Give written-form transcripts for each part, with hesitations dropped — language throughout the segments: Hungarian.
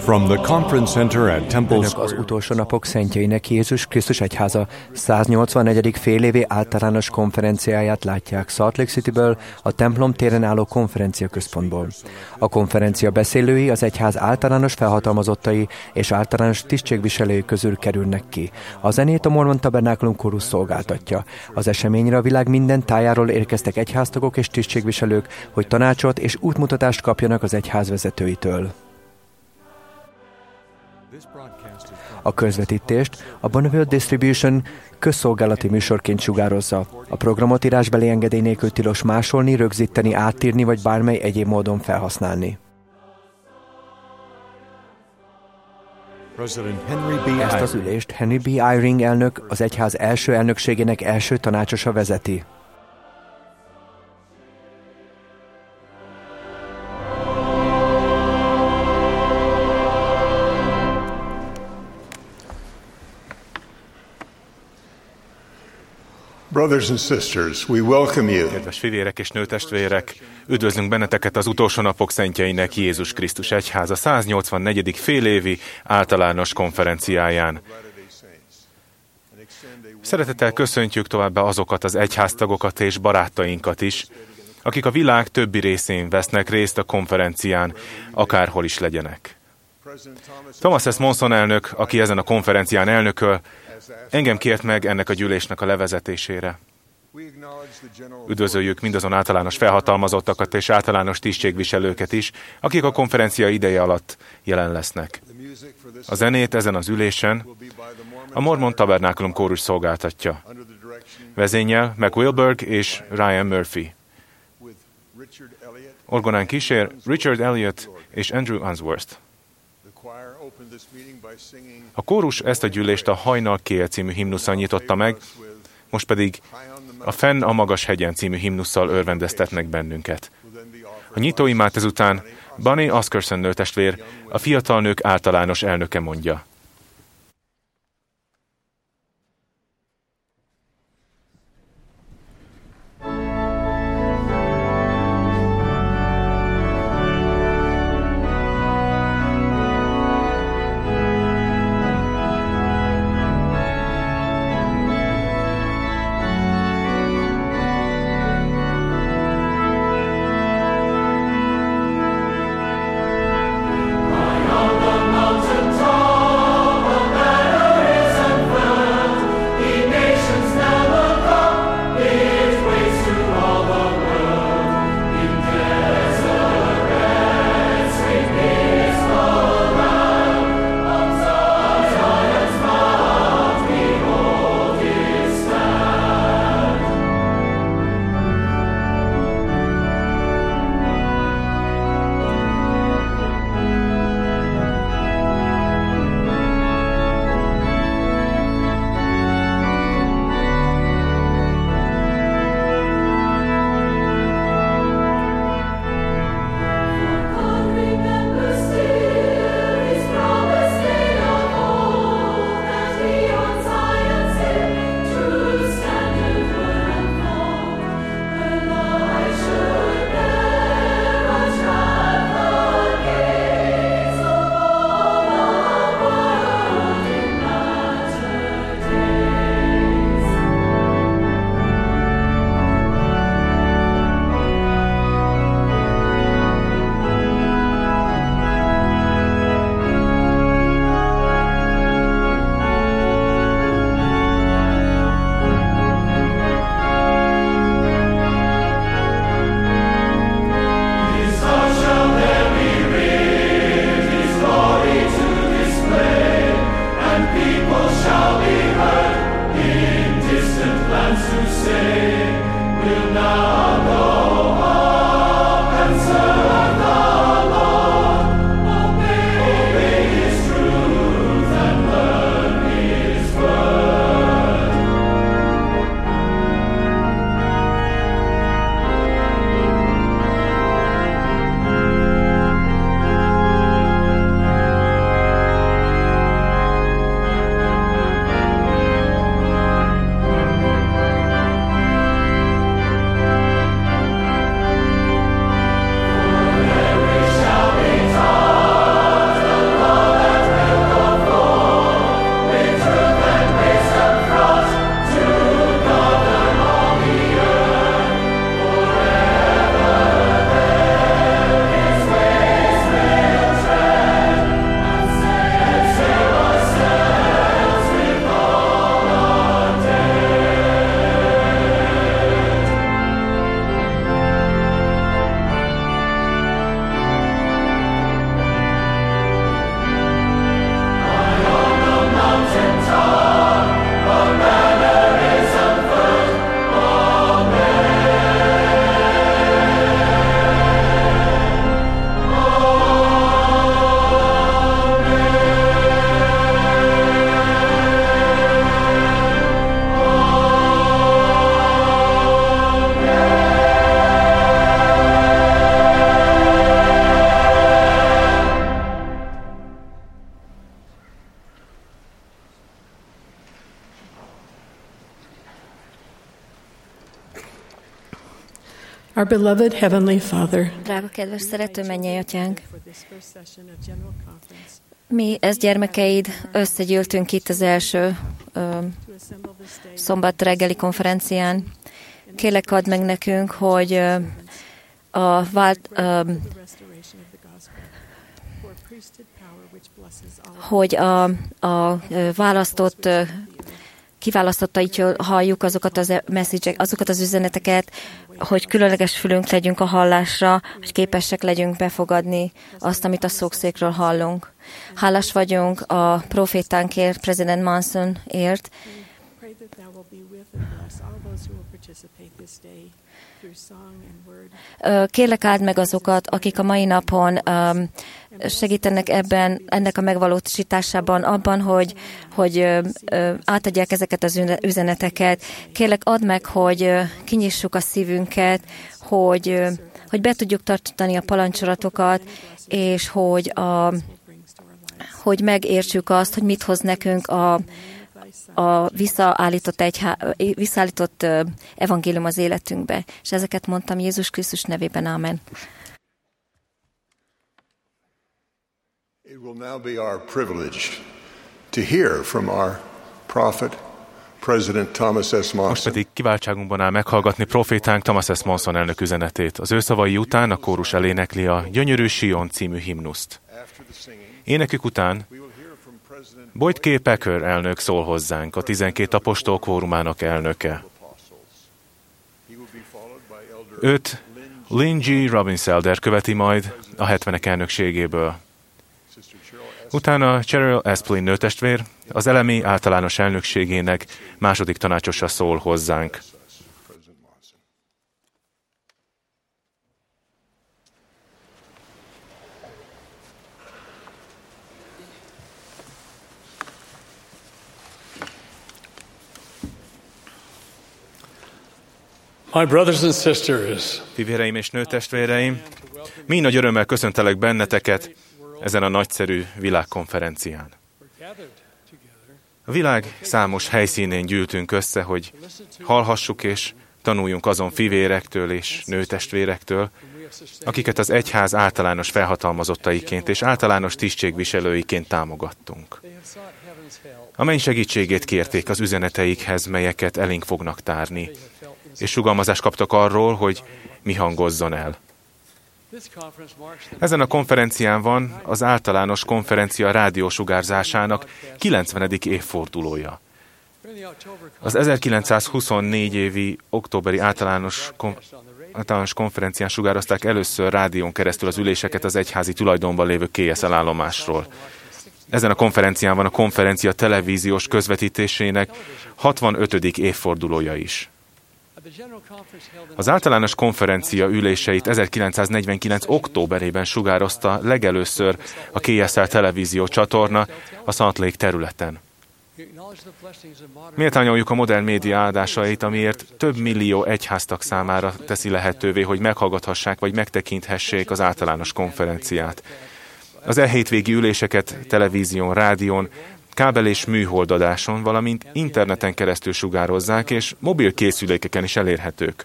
From the Conference Center at Temple Önök az Square. utolsó napok szentjeinek Jézus Krisztus Egyháza 184. félévi általános konferenciáját látják Salt Lake Cityből, a templom téren álló konferenciaközpontból. A konferencia beszélői az egyház általános felhatalmazottai és általános tisztségviselői közül kerülnek ki. A zenét a Mormon Tabernákulum kórus szolgáltatja. Az eseményre a világ minden tájáról érkeztek egyháztagok és tisztségviselők, hogy tanácsot és útmutatást kapjanak az egyház vezetőitől. A közvetítést a Bonneville Distribution közszolgálati műsorként sugározza. A programot írásbeli engedély nélkül tilos másolni, rögzíteni, átírni vagy bármely egyéb módon felhasználni. Ezt az ülést Henry B. Eyring elnök, az egyház első elnökségének első tanácsosa vezeti. Brothers and sisters, we welcome you. Kedves fivérek és nőtestvérek, üdvözlünk benneteket az utolsó napok szentjeinek Jézus Krisztus Egyháza 184. félévi általános konferenciáján. Szeretettel köszöntjük továbbá azokat az egyháztagokat és barátainkat is, akik a világ többi részén vesznek részt a konferencián, akárhol is legyenek. Thomas S. Monson elnök, aki ezen a konferencián elnököl, engem kért meg ennek a gyűlésnek a levezetésére. Üdvözöljük mindazon általános felhatalmazottakat és általános tisztségviselőket is, akik a konferencia ideje alatt jelen lesznek. A zenét ezen az ülésen a Mormon Tabernákulum kórus szolgáltatja. Vezénnyel McWilberg és Ryan Murphy. Orgonán kísér Richard Elliot és Andrew Unsworth. A kórus ezt a gyűlést a Hajnal Kél című himnusszal nyitotta meg, most pedig a Fenn a magas hegyen című himnusszal örvendeztetnek bennünket. A nyitóimát ezután Bunny Askerson nőtestvér, a fiatal nők általános elnöke mondja. Mountain top. Our beloved Heavenly Father, Drága kedves szerető mennyei atyánk, mi, ez gyermekeid, összegyűltünk itt az első szombat reggeli konferencián. Kérlek, add meg nekünk, hogy a választott kiválasztottaitól halljuk azokat az üzeneteket, hogy különleges fülünk legyünk a hallásra, hogy képesek legyünk befogadni azt, amit a szókszékről hallunk. Hálás vagyunk a profétánkért, President Mansonért. Kérlek, áld meg azokat, akik a mai napon segítenek ennek a megvalósításában, abban, hogy átadják ezeket az üzeneteket. Kérlek, add meg, hogy kinyissuk a szívünket, hogy be tudjuk tartani a parancsolatokat, és hogy megértsük azt, hogy mit hoz nekünk a visszaállított evangélium az életünkbe. És ezeket mondtam Jézus Krisztus nevében. Ámen. It will now be our privilege to hear from our prophet, President Thomas S. Monson. Most pedig kiváltságunkban áll meghallgatni profétánk Thomas S. Monson elnök üzenetét. Az ő szavai után a kórus elénekli a Gyönyörű Sion című himnuszt. Énekük után Boyd K. Packer elnök szól hozzánk, a 12 apostol kvórumának elnöke. Őt Lynn G. Robbins Elder követi majd a 70-ek elnökségéből. Utána Cheryl Esplin nőtestvér az elemi általános elnökségének második tanácsosa szól hozzánk. My brothers and sisters, Fivéreim és nőtestvéreim, mi nagy örömmel köszöntelek benneteket ezen a nagyszerű világkonferencián. A világ számos helyszínén gyűltünk össze, hogy hallhassuk és tanuljunk azon fivérektől és nőtestvérektől, akiket az egyház általános felhatalmazottaiként és általános tisztségviselőiként támogattunk. Amely segítségét kérték az üzeneteikhez, melyeket elénk fognak tárni, és sugalmazást kaptak arról, hogy mi hangozzon el. Ezen a konferencián van az általános konferencia rádiósugárzásának 90. évfordulója. Az 1924 évi októberi általános konferencián sugározták először rádión keresztül az üléseket az egyházi tulajdonban lévő KSL állomásról. Ezen a konferencián van a konferencia televíziós közvetítésének 65. évfordulója is. Az általános konferencia üléseit 1949. októberében sugározta legelőször a KSL televízió csatorna a Salt Lake területen. Méltányoljuk a modern média áldásait, amiért több millió egyháztag számára teszi lehetővé, hogy meghallgathassák vagy megtekinthessék az általános konferenciát. Az hétvégi üléseket televízión, rádión, kábel és műholdadáson, valamint interneten keresztül sugározzák, és mobil készülékeken is elérhetők.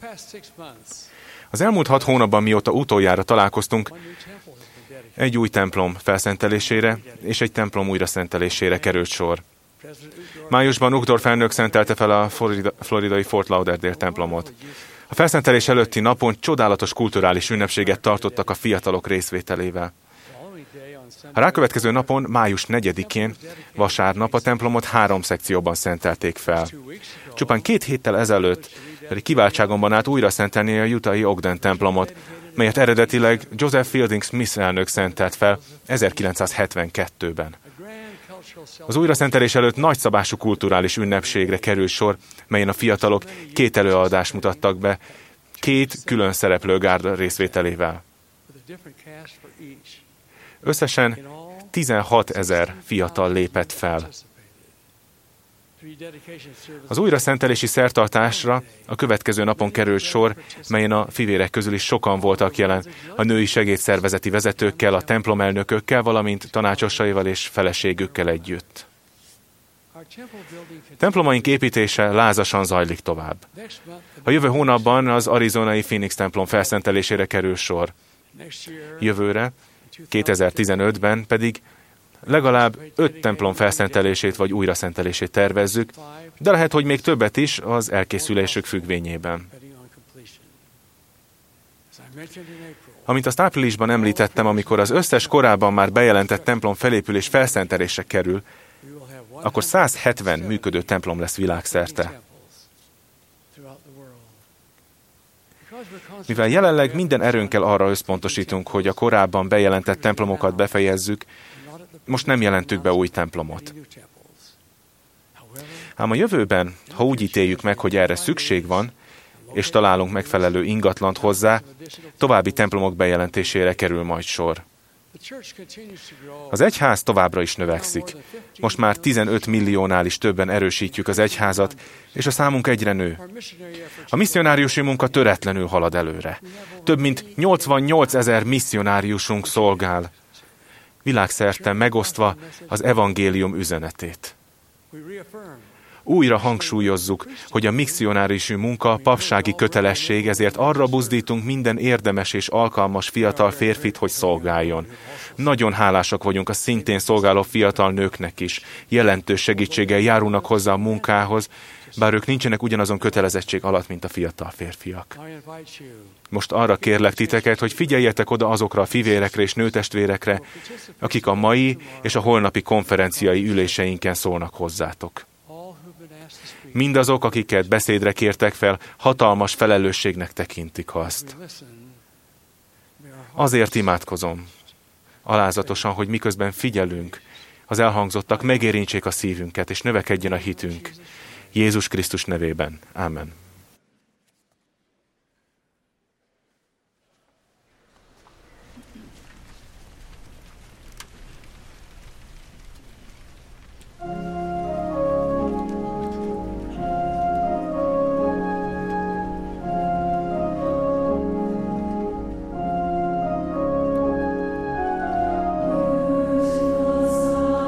Az elmúlt 6 hónapban, mióta utoljára találkoztunk, egy új templom felszentelésére és egy templom újraszentelésére került sor. Májusban Uchtdorf elnök szentelte fel a floridai Fort Lauderdale templomot. A felszentelés előtti napon csodálatos kulturális ünnepséget tartottak a fiatalok részvételével. A rákövetkező napon, május 4-én, vasárnap a templomot 3 szekcióban szentelték fel. Csupán 2 héttel ezelőtt pedig kiváltságomban állt újra szentelni a Utah-i Ogden templomot, melyet eredetileg Joseph Fielding Smith elnök szentelt fel 1972-ben. Az újraszentelés előtt nagyszabású kulturális ünnepségre került sor, melyen a fiatalok 2 előadást mutattak be, 2 külön szereplő gárda részvételével. Összesen 16 000 fiatal lépett fel. Az újraszentelési szertartásra a következő napon került sor, melyen a fivérek közül is sokan voltak jelen, a női segédszervezeti vezetőkkel, a templomelnökökkel, valamint tanácsosaival és feleségükkel együtt. Templomaink építése lázasan zajlik tovább. A jövő hónapban az arizonai Phoenix templom felszentelésére kerül sor. Jövőre, 2015-ben pedig legalább 5 templom felszentelését vagy újraszentelését tervezzük, de lehet, hogy még többet is az elkészülésük függvényében. Amint azt áprilisban említettem, amikor az összes korábban már bejelentett templom felépülés felszentelésre kerül, akkor 170 működő templom lesz világszerte. Mivel jelenleg minden erőnkkel arra összpontosítunk, hogy a korábban bejelentett templomokat befejezzük, most nem jelentük be új templomot. Ám a jövőben, ha úgy ítéljük meg, hogy erre szükség van, és találunk megfelelő ingatlant hozzá, további templomok bejelentésére kerül majd sor. Az egyház továbbra is növekszik. Most már 15 milliónál is többen erősítjük az egyházat, és a számunk egyre nő. A misszionáriusi munka töretlenül halad előre. Több mint 88 000 misszionáriusunk szolgál, világszerte megosztva az evangélium üzenetét. Újra hangsúlyozzuk, hogy a misszionáriusi munka papsági kötelesség, ezért arra buzdítunk minden érdemes és alkalmas fiatal férfit, hogy szolgáljon. Nagyon hálásak vagyunk a szintén szolgáló fiatal nőknek is. Jelentős segítséggel járulnak hozzá a munkához, bár ők nincsenek ugyanazon kötelezettség alatt, mint a fiatal férfiak. Most arra kérlek titeket, hogy figyeljetek oda azokra a fivérekre és nőtestvérekre, akik a mai és a holnapi konferenciai üléseinken szólnak hozzátok. Mindazok, akiket beszédre kértek fel, hatalmas felelősségnek tekintik azt. Azért imádkozom, alázatosan, hogy miközben figyelünk, az elhangzottak megérintsék a szívünket, és növekedjen a hitünk. Jézus Krisztus nevében. Ámen.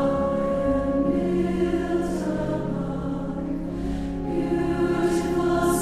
Was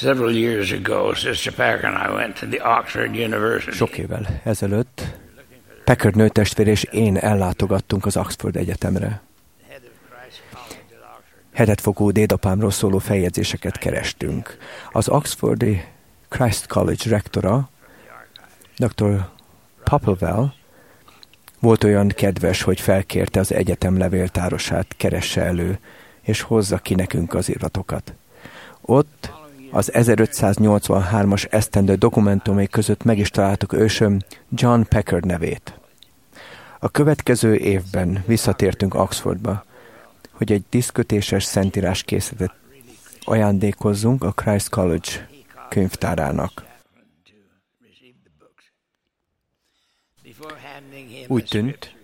Several years ago, Sister Packer and I went to the Oxford University. Sok évvel ezelőtt Packard nőtestvér és én ellátogattunk az Oxford Egyetemre. Hetedfokú dédapámról szóló feljegyzéseket kerestünk. Az Oxfordi Christ College rektora, Dr. Popplewell volt olyan kedves, hogy felkérte az egyetem levéltárosát, keresse elő, és hozza ki nekünk az iratokat. Ott az 1583-as esztendő dokumentumai között meg is találtuk ősöm John Packard nevét. A következő évben visszatértünk Oxfordba, hogy egy diszkötéses szentírás készletet ajándékozzunk a Christ College könyvtárának. Úgy tűnt,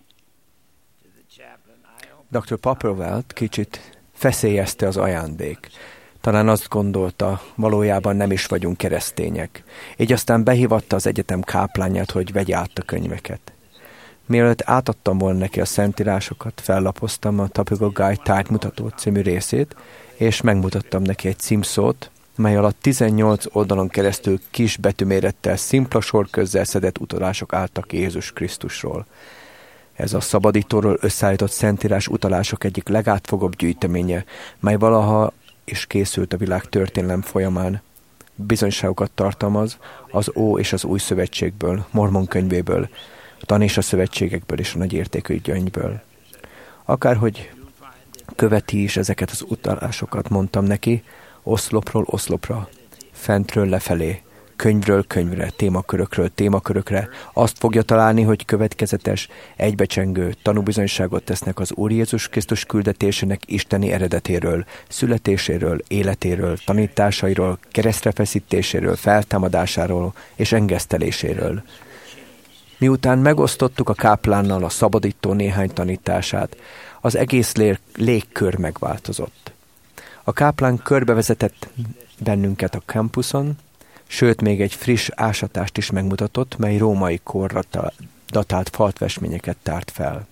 Dr. Popplewell-t kicsit feszélyezte az ajándék. Talán azt gondolta, valójában nem is vagyunk keresztények. Így aztán behívatta az egyetem káplányát, hogy vegye át a könyveket. Mielőtt átadtam volna neki a szentírásokat, fellapoztam a Topical Guide tájmutató című részét, és megmutattam neki egy címszót, mely alatt 18 oldalon keresztül kis betűmérettel szimpla sorközzel szedett utalások álltak Jézus Krisztusról. Ez a szabadítóról összeállított szentírás utalások egyik legátfogóbb gyűjteménye, mely valaha is készült a világ történelem folyamán. Bizonyságokat tartalmaz az Ó és az Új Szövetségből, Mormon könyvéből, a Tan és a Szövetségekből és a nagyértékű gyöngyből. Akárhogy követi is ezeket az utalásokat, mondtam neki, oszlopról oszlopra, fentről lefelé, könyvről könyvre, témakörökről témakörökre, azt fogja találni, hogy következetes, egybecsengő tanúbizonyságot tesznek az Úr Jézus Krisztus küldetésének isteni eredetéről, születéséről, életéről, tanításairól, keresztre feszítéséről, feltámadásáról és engeszteléséről. Miután megosztottuk a káplánnal a szabadító néhány tanítását, az egész légkör megváltozott. A káplán körbevezetett bennünket a kampuszon, sőt még egy friss ásatást is megmutatott, mely római korra datált faltvestményeket tárt fel.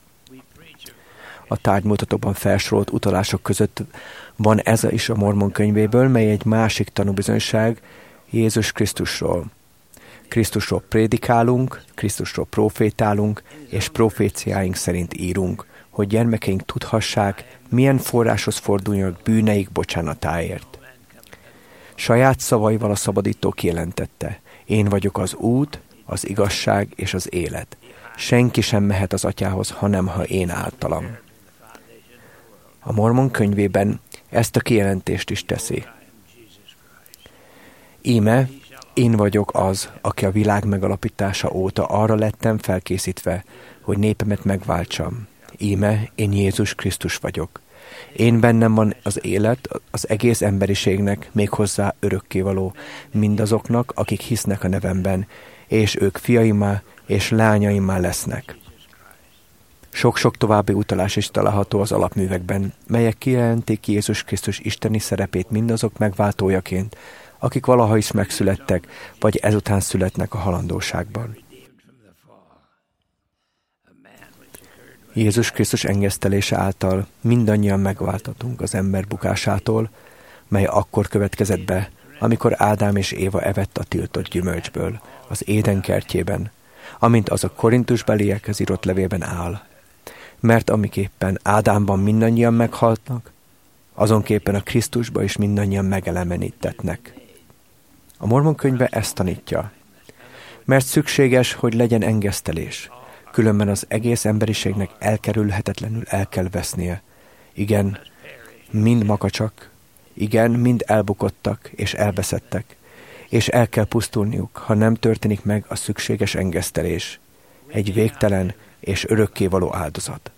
A tárgymutatóban felsorolt utalások között van ez is a Mormon könyvéből, mely egy másik tanúbizonyság Jézus Krisztusról. Krisztusról prédikálunk, Krisztusról profétálunk, és proféciáink szerint írunk, hogy gyermekeink tudhassák, milyen forráshoz forduljanak bűneik bocsánatáért. Saját szavaival a szabadító kijelentette: én vagyok az út, az igazság és az élet. Senki sem mehet az atyához, hanem ha én általam. A Mormon könyvében ezt a kijelentést is teszi. Íme, én vagyok az, aki a világ megalapítása óta arra lettem felkészítve, hogy népemet megváltsam. Íme, én Jézus Krisztus vagyok. Én bennem van az élet az egész emberiségnek, méghozzá örökkévaló, mindazoknak, akik hisznek a nevemben, és ők fiaimmá és lányaimmá lesznek. Sok-sok további utalás is található az alapművekben, melyek kijelentik Jézus Krisztus isteni szerepét mindazok megváltójaként, akik valaha is megszülettek, vagy ezután születnek a halandóságban. Jézus Krisztus engesztelése által mindannyian megváltatunk az ember bukásától, mely akkor következett be, amikor Ádám és Éva evett a tiltott gyümölcsből, az Éden kertjében, amint az a Korintusbeliekhez írott levélben áll. Mert amiképpen Ádámban mindannyian meghaltnak, azonképpen a Krisztusba is mindannyian megelemenítetnek. A Mormon könyve ezt tanítja. Mert szükséges, hogy legyen engesztelés, különben az egész emberiségnek elkerülhetetlenül el kell vesznie. Igen, mind makacsak, igen, mind elbukottak és elveszettek, és el kell pusztulniuk, ha nem történik meg a szükséges engesztelés, egy végtelen és örökkévaló áldozat.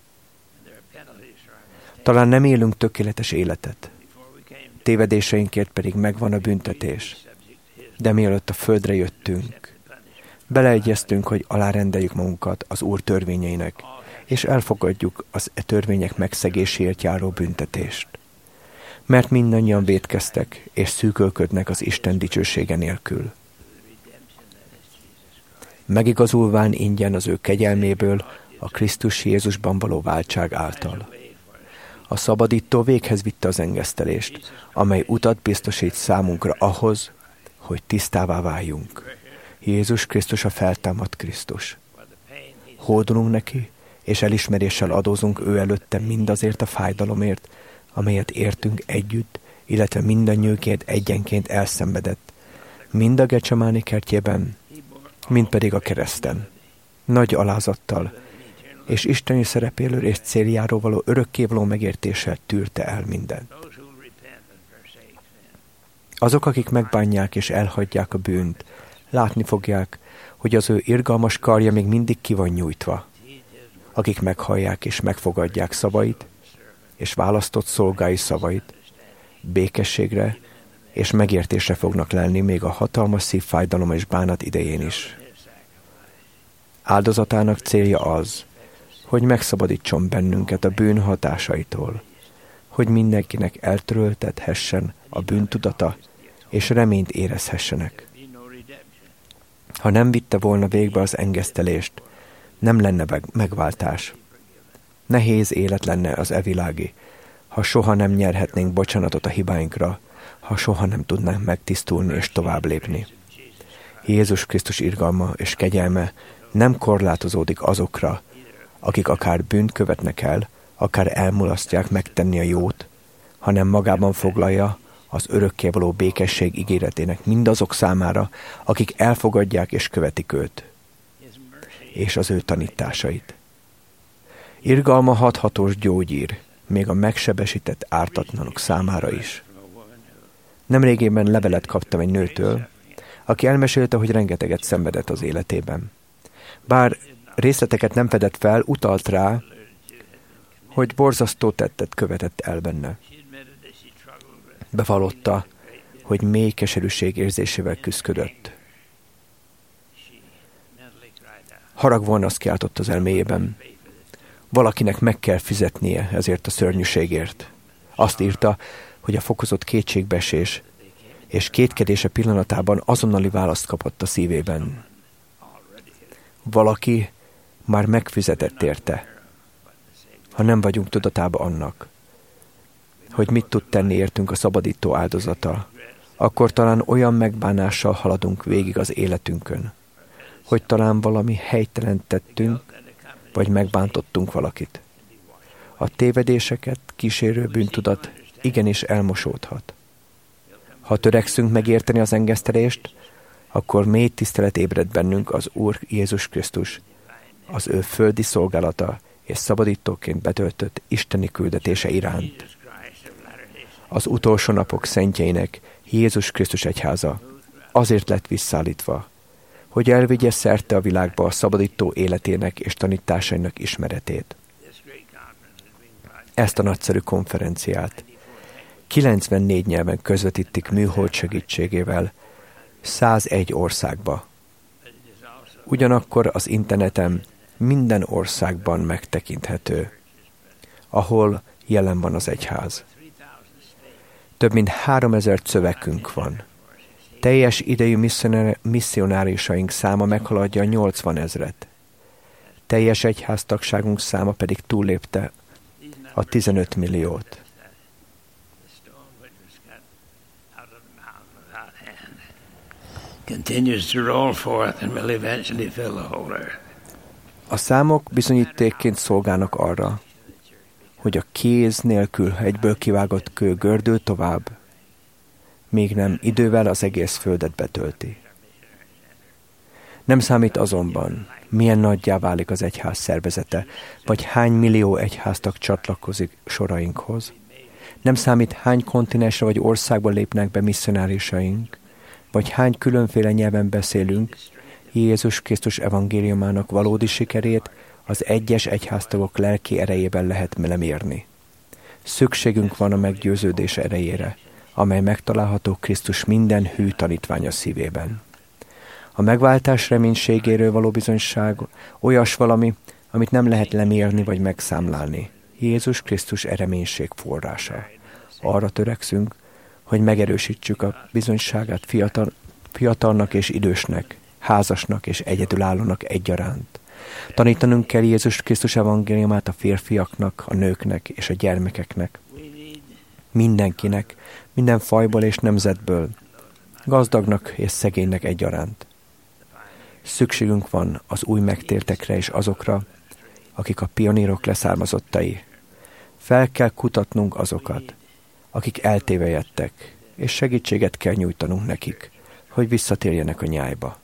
Talán nem élünk tökéletes életet, tévedéseinkért pedig megvan a büntetés, de mielőtt a földre jöttünk, beleegyeztünk, hogy alárendeljük magunkat az Úr törvényeinek, és elfogadjuk az törvények megszegéséért járó büntetést. Mert mindannyian vétkeztek, és szűkölködnek az Isten dicsősége nélkül. Megigazulván ingyen az ő kegyelméből, a Krisztus Jézusban való váltság által. A szabadító véghez vitte az engesztelést, amely utat biztosít számunkra ahhoz, hogy tisztává váljunk. Jézus Krisztus a feltámadt Krisztus. Hódolunk neki, és elismeréssel adózunk ő előtte mindazért a fájdalomért, amelyet értünk együtt, illetve mindannyiukért egyenként elszenvedett, mind a Gecsemáni kertjében, mind pedig a kereszten. Nagy alázattal és isteni szerepélő és céljáról való örökkévaló megértéssel tűrte el mindent. Azok, akik megbánják és elhagyják a bűnt, látni fogják, hogy az ő irgalmas karja még mindig ki van nyújtva. Akik meghallják és megfogadják szavait, és választott szolgái szavait, békességre és megértésre fognak lelni még a hatalmas szívfájdalom és bánat idején is. Áldozatának célja az, hogy megszabadítson bennünket a bűn hatásaitól, hogy mindenkinek eltöröltethessen a bűntudata, és reményt érezhessenek. Ha nem vitte volna végbe az engesztelést, nem lenne megváltás. Nehéz élet lenne az evilági, ha soha nem nyerhetnénk bocsánatot a hibáinkra, ha soha nem tudnánk megtisztulni és tovább lépni. Jézus Krisztus irgalma és kegyelme nem korlátozódik azokra, akik akár bűnt követnek el, akár elmulasztják megtenni a jót, hanem magában foglalja az örökkévaló békesség ígéretének mindazok számára, akik elfogadják és követik őt, és az ő tanításait. Irgalma hathatós gyógyír, még a megsebesített ártatlanok számára is. Nemrégében levelet kaptam egy nőtől, aki elmesélte, hogy rengeteget szenvedett az életében. Bár részleteket nem fedett fel, utalt rá, hogy borzasztó tettet követett el benne. Bevallotta, hogy mély keserűség érzésével küszködött. Haragvonasz kiáltott az elméjében. Valakinek meg kell fizetnie ezért a szörnyűségért. Azt írta, hogy a fokozott kétségbeesés és kétkedése pillanatában azonnali választ kapott a szívében. Valaki már megfizetett érte, ha nem vagyunk tudatában annak, hogy mit tud tenni értünk a szabadító áldozata, akkor talán olyan megbánással haladunk végig az életünkön, hogy talán valami helytelen tettünk, vagy megbántottunk valakit. A tévedéseket kísérő bűntudat igenis elmosódhat. Ha törekszünk megérteni az engesztelést, akkor mély tisztelet ébred bennünk az Úr Jézus Krisztus, az ő földi szolgálata és szabadítóként betöltött isteni küldetése iránt. Az utolsó napok szentjeinek Jézus Krisztus egyháza azért lett visszaállítva, hogy elvigye szerte a világba a szabadító életének és tanításainak ismeretét. Ezt a nagyszerű konferenciát 94 nyelven közvetítik műhold segítségével 101 országba. Ugyanakkor az interneten minden országban megtekinthető, ahol jelen van az egyház. Több mint 3000 szövegünk van. Teljes idejű misszionárisaink száma meghaladja a 80 000. Teljes egyháztagságunk száma pedig túllépte a 15 milliót. A számok bizonyítékként szolgálnak arra, hogy a kéz nélkül egyből kivágott kő gördül tovább, még nem idővel az egész földet betölti. Nem számít azonban, milyen nagyjá válik az egyház szervezete, vagy hány millió egyháztag csatlakozik sorainkhoz. Nem számít, hány kontinensre vagy országba lépnek be misszionárisaink, vagy hány különféle nyelven beszélünk, Jézus Krisztus evangéliumának valódi sikerét az egyes egyháztagok lelki erejében lehet lemérni. Szükségünk van a meggyőződés erejére, amely megtalálható Krisztus minden hű tanítványa szívében. A megváltás reménységéről való bizonyság olyas valami, amit nem lehet lemérni vagy megszámlálni. Jézus Krisztus reménység forrása. Arra törekszünk, hogy megerősítsük a bizonyságát fiatalnak és idősnek, házasnak és egyedülállónak egyaránt, Tanítanunk kell Jézus Krisztus evangéliumát a férfiaknak, a nőknek és a gyermekeknek. Mindenkinek, minden fajból és nemzetből, gazdagnak és szegénynek egyaránt. Szükségünk van az új megtértekre és azokra, akik a pionírok leszármazottai. Fel kell kutatnunk azokat, akik eltévejedtek, és segítséget kell nyújtanunk nekik, hogy visszatérjenek a nyájba.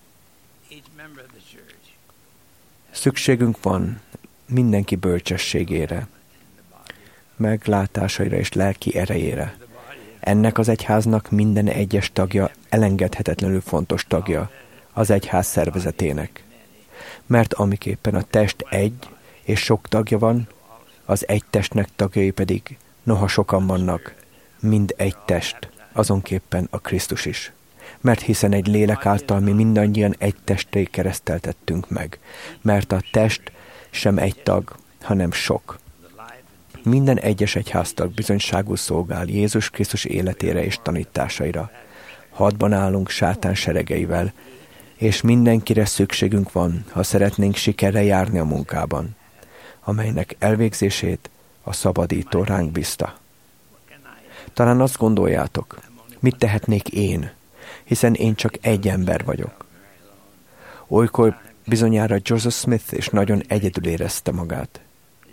Szükségünk van mindenki bölcsességére, meglátásaira és lelki erejére. Ennek az egyháznak minden egyes tagja elengedhetetlenül fontos tagja az egyház szervezetének. Mert amiképpen a test egy és sok tagja van, az egy testnek tagjai pedig, noha sokan vannak, mind egy test, azonképpen a Krisztus is. Mert hiszen egy lélek által mi mindannyian egy testé kereszteltettünk meg. Mert a test sem egy tag, hanem sok. Minden egyes egyháztag bizonyságul szolgál Jézus Krisztus életére és tanításaira. Hadban állunk sátán seregeivel, és mindenkire szükségünk van, ha szeretnénk sikerrel járni a munkában, amelynek elvégzését a szabadító ránk bízta. Talán azt gondoljátok, mit tehetnék én, hiszen én csak egy ember vagyok. Olykor bizonyára Joseph Smith is nagyon egyedül érezte magát.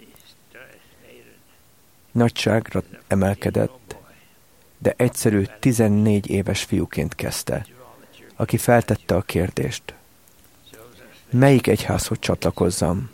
Nagyságra emelkedett, de egyszerű 14 éves fiúként kezdte, aki feltette a kérdést: melyik egyházhoz csatlakozzam?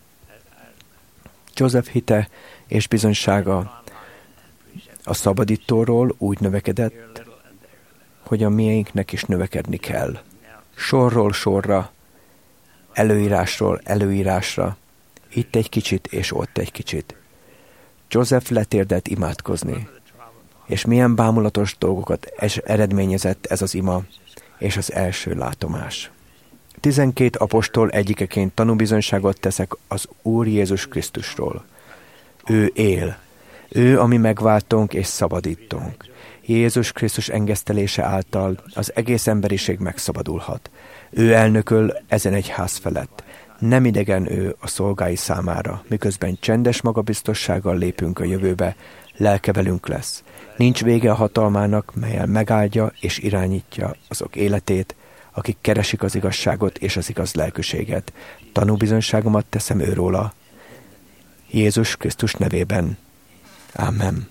Joseph hite és bizonysága a szabadítóról úgy növekedett, hogy a mieinknek is növekedni kell. Sorról sorra, előírásról előírásra, itt egy kicsit és ott egy kicsit. Joseph letérdett imádkozni, és milyen bámulatos dolgokat eredményezett ez az ima és az első látomás. 12 apostol egyikeként tanúbizonyságot teszek az Úr Jézus Krisztusról. Ő él, ő, ami megváltónk és szabadítónk. Jézus Krisztus engesztelése által az egész emberiség megszabadulhat. Ő elnököl ezen egyház felett. Nem idegen ő a szolgái számára, miközben csendes magabiztossággal lépünk a jövőbe, lelke velünk lesz. Nincs vége a hatalmának, mellyel megáldja és irányítja azok életét, akik keresik az igazságot és az igaz lelkűséget. Tanúbizonyságomat teszem őróla, Jézus Krisztus nevében. Amen.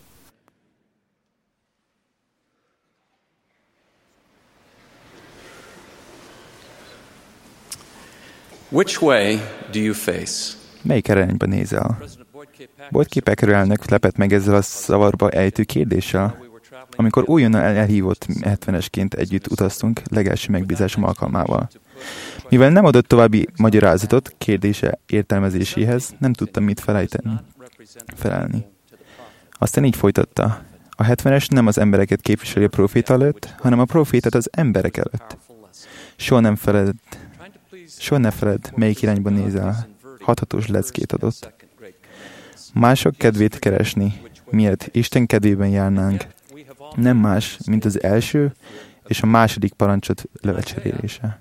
Which way do you face? Melyik irányba nézel? Boyd K. elnök lepett meg ezzel a zavarba ejtő kérdéssel, amikor újonnan elhívott 70-esként együtt utaztunk legelső megbízásom alkalmával. Mivel nem adott további magyarázatot kérdése értelmezéséhez, nem tudtam mit felelni. Aztán így folytatta. A 70-es nem az embereket képviseli a proféta előtt, hanem a profétát az emberek előtt. Soha ne feled, melyik irányba nézel. Hathatós leckét adott. Mások kedvét keresni, miért Isten kedvében járnánk. Nem más, mint az első és a második parancsot lecserélése.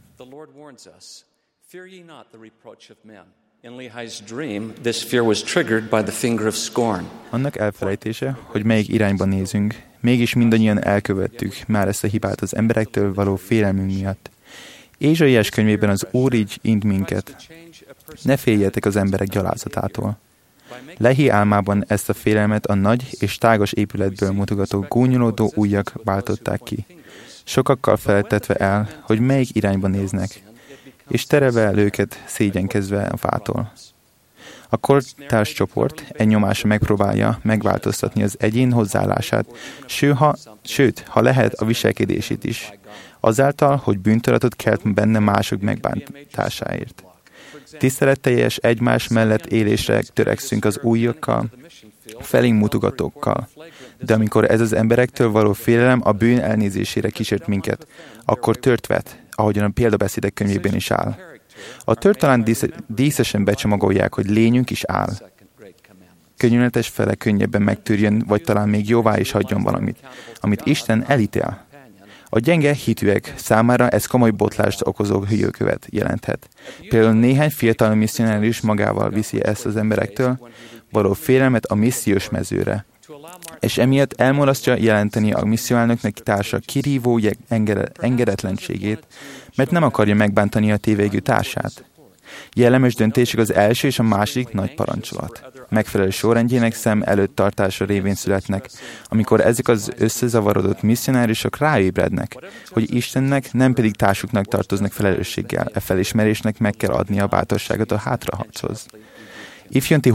Annak elfelejtése, hogy melyik irányba nézünk, mégis mindannyian elkövettük már ezt a hibát az emberektől való félelmünk miatt. Ézsaiás könyvében az Úr így int minket: ne féljetek az emberek gyalázatától. Lehi álmában ezt a félelmet a nagy és tágas épületből mutogató gúnyolódó ujjak váltották ki, sokakkal feltetve el, hogy melyik irányba néznek, és terelve el őket szégyenkezve a fától. A kortárs csoport egy nyomása megpróbálja megváltoztatni az egyén hozzáállását, sőt, ha lehet, a viselkedését is, azáltal, hogy bűntudatot kelt benne mások megbántásáért. Tiszteletteljes egymás mellett élésre törekszünk az újakkal, felénk mutogatókkal. De amikor ez az emberektől való félelem a bűn elnézésére kísért minket, akkor tört vet, ahogyan a példabeszédek könyvében is áll. A tört talán díszesen becsomagolják, hogy lényünk is áll. Könyörületes fele könnyebben megtűrjön, vagy talán még jóvá is hagyjon valamit, amit Isten elítél. A gyenge hitűek számára ez komoly botlást okozó hülyőkövet jelenthet. Például néhány fiatal misszionárius magával viszi ezt az emberektől való félelmet a missziós mezőre, és emiatt elmulasztja jelenteni a misszióelnöknek társa kirívó engedetlenségét, mert nem akarja megbántani a tévégű társát. Jellemes döntések az első és a második nagy parancsolat. Megfelelő sorrendjének szem előtt tartása révén születnek, amikor ezek az összezavarodott misszionáriusok ráébrednek, hogy Istennek, nem pedig társuknak tartoznak felelősséggel. E felismerésnek meg kell adnia a bátorságot a hátraharchoz. Ifjonti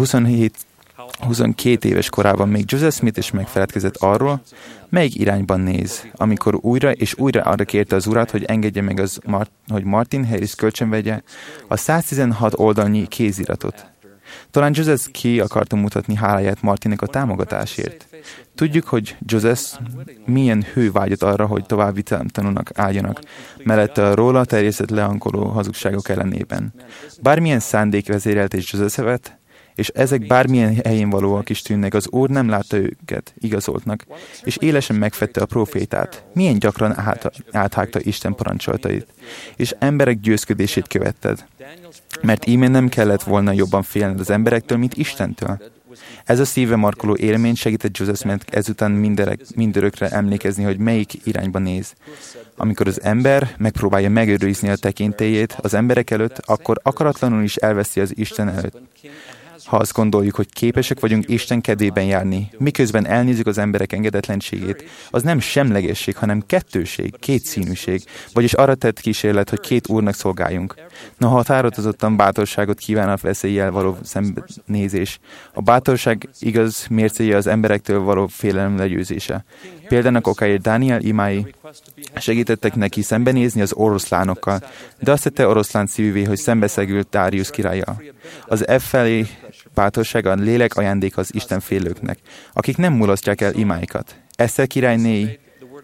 22 éves korában még Joseph Smith is megfeledkezett arról, melyik irányban néz, amikor újra és újra arra kérte az urat, hogy engedje meg hogy Martin Harris kölcsönvegye a 116 oldalnyi kéziratot. Talán Joseph ki akarta mutatni háláját Martinnek a támogatásért. Tudjuk, hogy Joseph milyen hő vágyott arra, hogy tovább vitámtalanul álljanak, mellette a róla terjesztett lehankoló hazugságok ellenében. Bármilyen szándék vezérelte Josephet, és ezek bármilyen helyén valóak is tűnnek, az Úr nem látta őket igazoltnak, és élesen megfette a profétát. Milyen gyakran áthágta Isten parancsolatait, és emberek győzködését követted. Mert íme nem kellett volna jobban félned az emberektől, mint Istentől. Ez a szíve markoló élmény segített Joseph ezután mindörökre emlékezni, hogy melyik irányba néz. Amikor az ember megpróbálja megőrizni a tekintélyét az emberek előtt, akkor akaratlanul is elveszi az Isten előtt. Ha azt gondoljuk, hogy képesek vagyunk Isten kedvében járni, miközben elnézzük az emberek engedetlenségét, az nem semlegesség, hanem kettőség, kétszínűség, vagyis arra tett kísérlet, hogy két úrnak szolgáljunk. Na, határozottan bátorságot kíván a veszéllyel való szembenézés. A bátorság igaz mércéje az emberektől való félelem legyőzése. Példának okáért Dániel imái segítettek neki szembenézni az oroszlánokkal, de azt tette oroszlán szívűvé, hogy szembeszegült Dáriusz királlyal. Az felé bátorság a lélek ajándéka az Isten félőknek, akik nem mulasztják el imáikat. Eszter királyné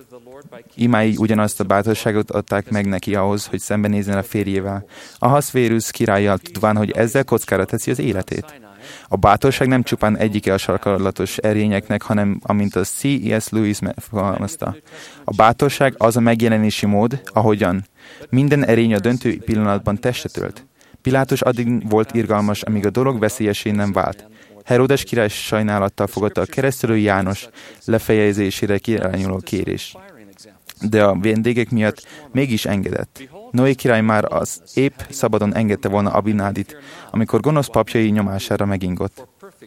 imái ugyanazt a bátorságot adták meg neki ahhoz, hogy szembenézzen a férjével. Ahaszvérusz királlyal tudván, hogy ezzel kockára teszi az életét. A bátorság nem csupán egyike a sarkalatos erényeknek, hanem amint a C.S. Lewis megfogalmazta. A bátorság az a megjelenési mód, ahogyan minden erény a döntő pillanatban testet ölt. Pilátus addig volt irgalmas, amíg a dolog veszélyessé nem vált. Heródes király sajnálattal fogadta a keresztelő János lefejezésére kirányuló kérést. De a vendégek miatt mégis engedett. Noé király már az épp szabadon engedte volna Abinádit, amikor gonosz papjai nyomására megingott.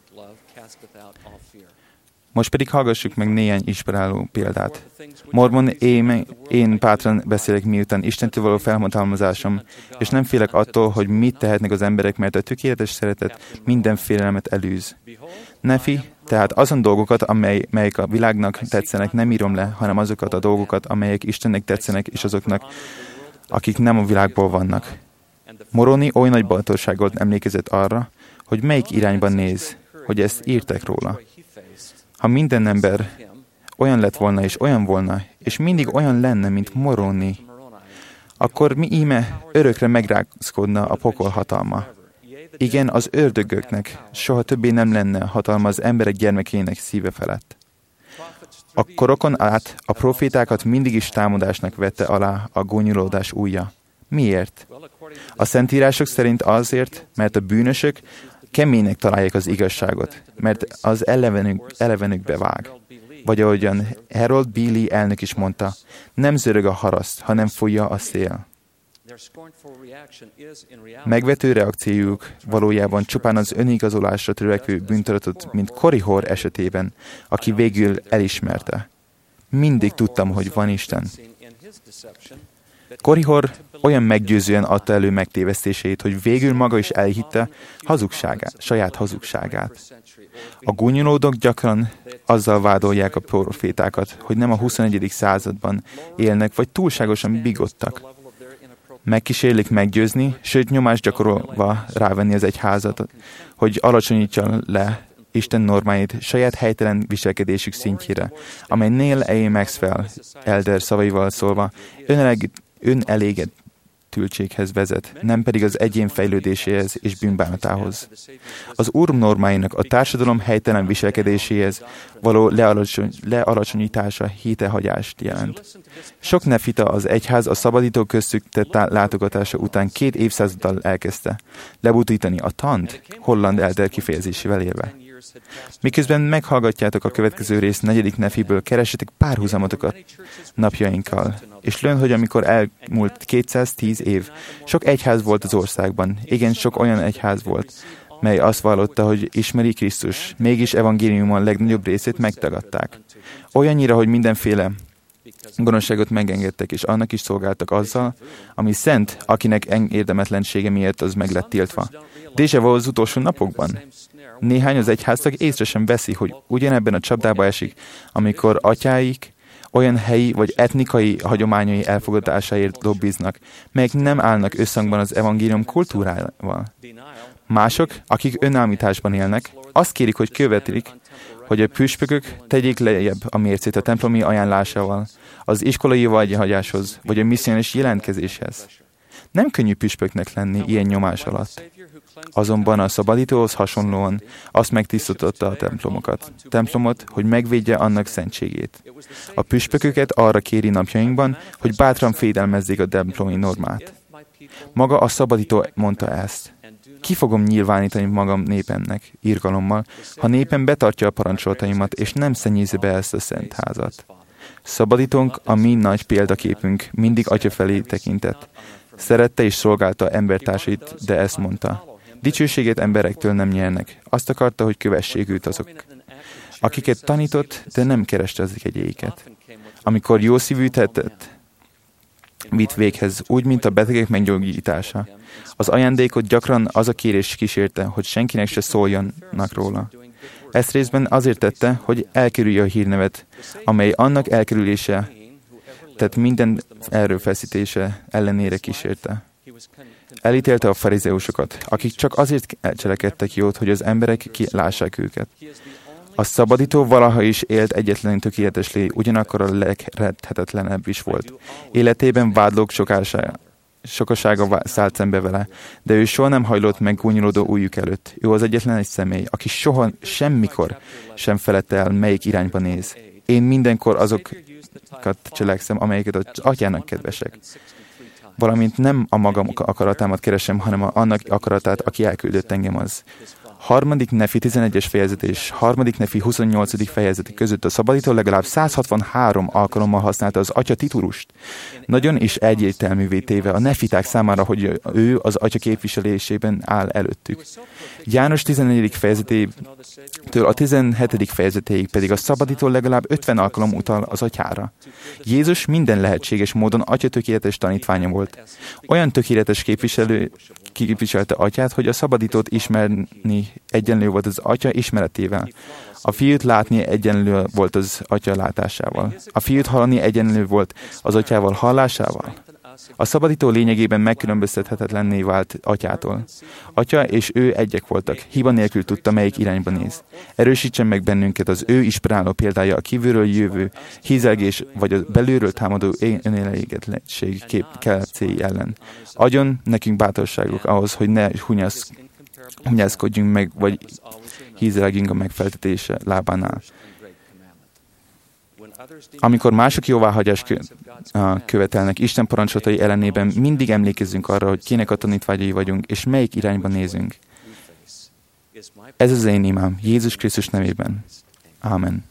Most pedig hallgassuk meg néhány inspiráló példát. Mormon, én bátran beszélek miután Istentől való felhatalmazásom, és nem félek attól, hogy mit tehetnek az emberek, mert a tökéletes szeretet minden félelmet elűz. Nefi, tehát azon dolgokat, amelyek a világnak tetszenek, nem írom le, hanem azokat a dolgokat, amelyek Istennek tetszenek, és azoknak, akik nem a világból vannak. Moroni oly nagy bátorsággal emlékezett arra, hogy melyik irányban néz, hogy ezt írtek róla. Ha minden ember olyan lett volna és olyan volna, és mindig olyan lenne, mint Moroni, akkor mi íme örökre megrázkodna a pokol hatalma. Igen, az ördögöknek soha többé nem lenne hatalma az emberek gyermekének szíve felett. A korokon át a profétákat mindig is támadásnak vette alá a gúnyolódás ujja. Miért? A szentírások szerint azért, mert a bűnösök keménynek találják az igazságot, mert az elevenükbe vág. Vagy ahogyan Harold B. Lee elnök is mondta, nem zörög a haraszt, hanem fújja a szél. Megvető reakciójuk valójában csupán az önigazolásra törekvő bűntudatot, mint Korihor esetében, aki végül elismerte. Mindig tudtam, hogy van Isten. Korihor olyan meggyőzően adta elő megtévesztéseit, hogy végül maga is elhitte saját hazugságát. A gúnyolódók gyakran azzal vádolják a profétákat, hogy nem a 21. században élnek, vagy túlságosan bigottak. Megkísérlik meggyőzni, sőt nyomást gyakorolva rávenni az egyházat, hogy alacsonyítsa le Isten normáit saját helytelen viselkedésük szintjére, amely Neil A. Maxwell elder szavaival szólva elretültséghez vezet, nem pedig az egyén fejlődéséhez és bűnbánatához. Az Úr normáinak a társadalom helytelen viselkedéséhez való lealacsonyítása hitehagyást jelent. Sok nefita az egyház a szabadító köztük tett látogatása után 2 évszázaddal elkezdte lebutítani a tant, holland elter kifejezésével élve. Miközben meghallgatjátok a következő rész 4. nefiből, keressetek párhuzamotokat napjainkkal, és lőn, hogy amikor elmúlt 210 év, sok egyház volt az országban, igen, sok olyan egyház volt, mely azt vallotta, hogy ismeri Krisztus, mégis evangéliumon legnagyobb részét megtagadták. Olyannyira, hogy mindenféle gonoszságot megengedtek, és annak is szolgáltak azzal, ami szent, akinek érdemetlensége miatt az meg lett tiltva. Déjà vu az utolsó napokban. Néhány az egyháztag észre sem veszi, hogy ugyanebben a csapdába esik, amikor atyáik olyan helyi vagy etnikai hagyományai elfogadásáért lobbiznak, melyek nem állnak összhangban az evangélium kultúrájával. Mások, akik önállításban élnek, azt kérik, hogy követelik, hogy a püspökök tegyék lejjebb a mércét a templomi ajánlásával, az iskolai vágyahagyáshoz, vagy a misszionális jelentkezéshez. Nem könnyű püspöknek lenni ilyen nyomás alatt. Azonban a szabadítóhoz hasonlóan azt megtisztította a templomot, hogy megvédje annak szentségét. A püspököket arra kéri napjainkban, hogy bátran védelmezzék a templomi normát. Maga a szabadító mondta ezt. Ki fogom nyilvánítani magam népemnek, irgalommal, ha népem betartja a parancsolataimat, és nem szennyezi be ezt a szent házat. Szabadítónk, a mi nagy példaképünk, mindig atya felé tekintett. Szerette és szolgálta embertársait, de ezt mondta. Dicsőségét emberektől nem nyernek. Azt akarta, hogy kövessék őt azok, akiket tanított, de nem kereste az jegyeiket. Amikor jó szívű tettet vitt véghez, úgy, mint a betegek meggyógyítása. Az ajándékot gyakran az a kérés kísérte, hogy senkinek se szóljanak róla. Ezt részben azért tette, hogy elkerülje a hírnevet, amely annak elkerülése, tehát minden erőfeszítése ellenére kísérte. Elítélte a farizeusokat, akik csak azért cselekedtek jót, hogy az emberek lássák őket. A szabadító valaha is élt egyetlen tökéletes lény, ugyanakkor a legredhetetlenebb is volt. Életében vádlók sokasága szállt szembe vele, de ő soha nem hajlott meg gúnyolódó ujjuk előtt. Ő az egyetlen egy személy, aki soha semmikor sem felette el, melyik irányba néz. Én mindenkor azokat cselekszem, amelyeket az atyának kedvesek. Valamint nem a magam akaratámat keresem, hanem annak akaratát, aki elküldött engem az. 3. Nefi 11-es fejezet és 3. Nefi 28. fejezet között a szabadító legalább 163 alkalommal használta az atya titulust. Nagyon is egyértelművé téve a nefiták számára, hogy ő az atya képviselésében áll előttük. János 14. fejezetétől a 17. fejezetéig pedig a szabadító legalább 50 alkalom utal az atyára. Jézus minden lehetséges módon atya tökéletes tanítványa volt. Olyan tökéletes képviselte atyát, hogy a szabadítót ismerni egyenlő volt az atya ismeretével. A fiút látni egyenlő volt az atya látásával. A fiút hallani egyenlő volt az atyával hallásával. A szabadító lényegében megkülönböztethetetlenné vált atyától. Atya és ő egyek voltak, hiba nélkül tudta, melyik irányba néz. Erősítsen meg bennünket az ő inspiráló példája a kívülről jövő hízelgés vagy a belülről támadó önelégetlenség kelepcéi ellen. Adjon nekünk bátorságuk ahhoz, hogy ne hunyászkodjunk meg, vagy hízelgünk a megfeltetése lábánál. Amikor mások jóváhagyást követelnek Isten parancsolatai ellenében, mindig emlékezzünk arra, hogy kinek a tanítványai vagyunk, és melyik irányba nézünk. Ez az én imám, Jézus Krisztus nevében. Ámen.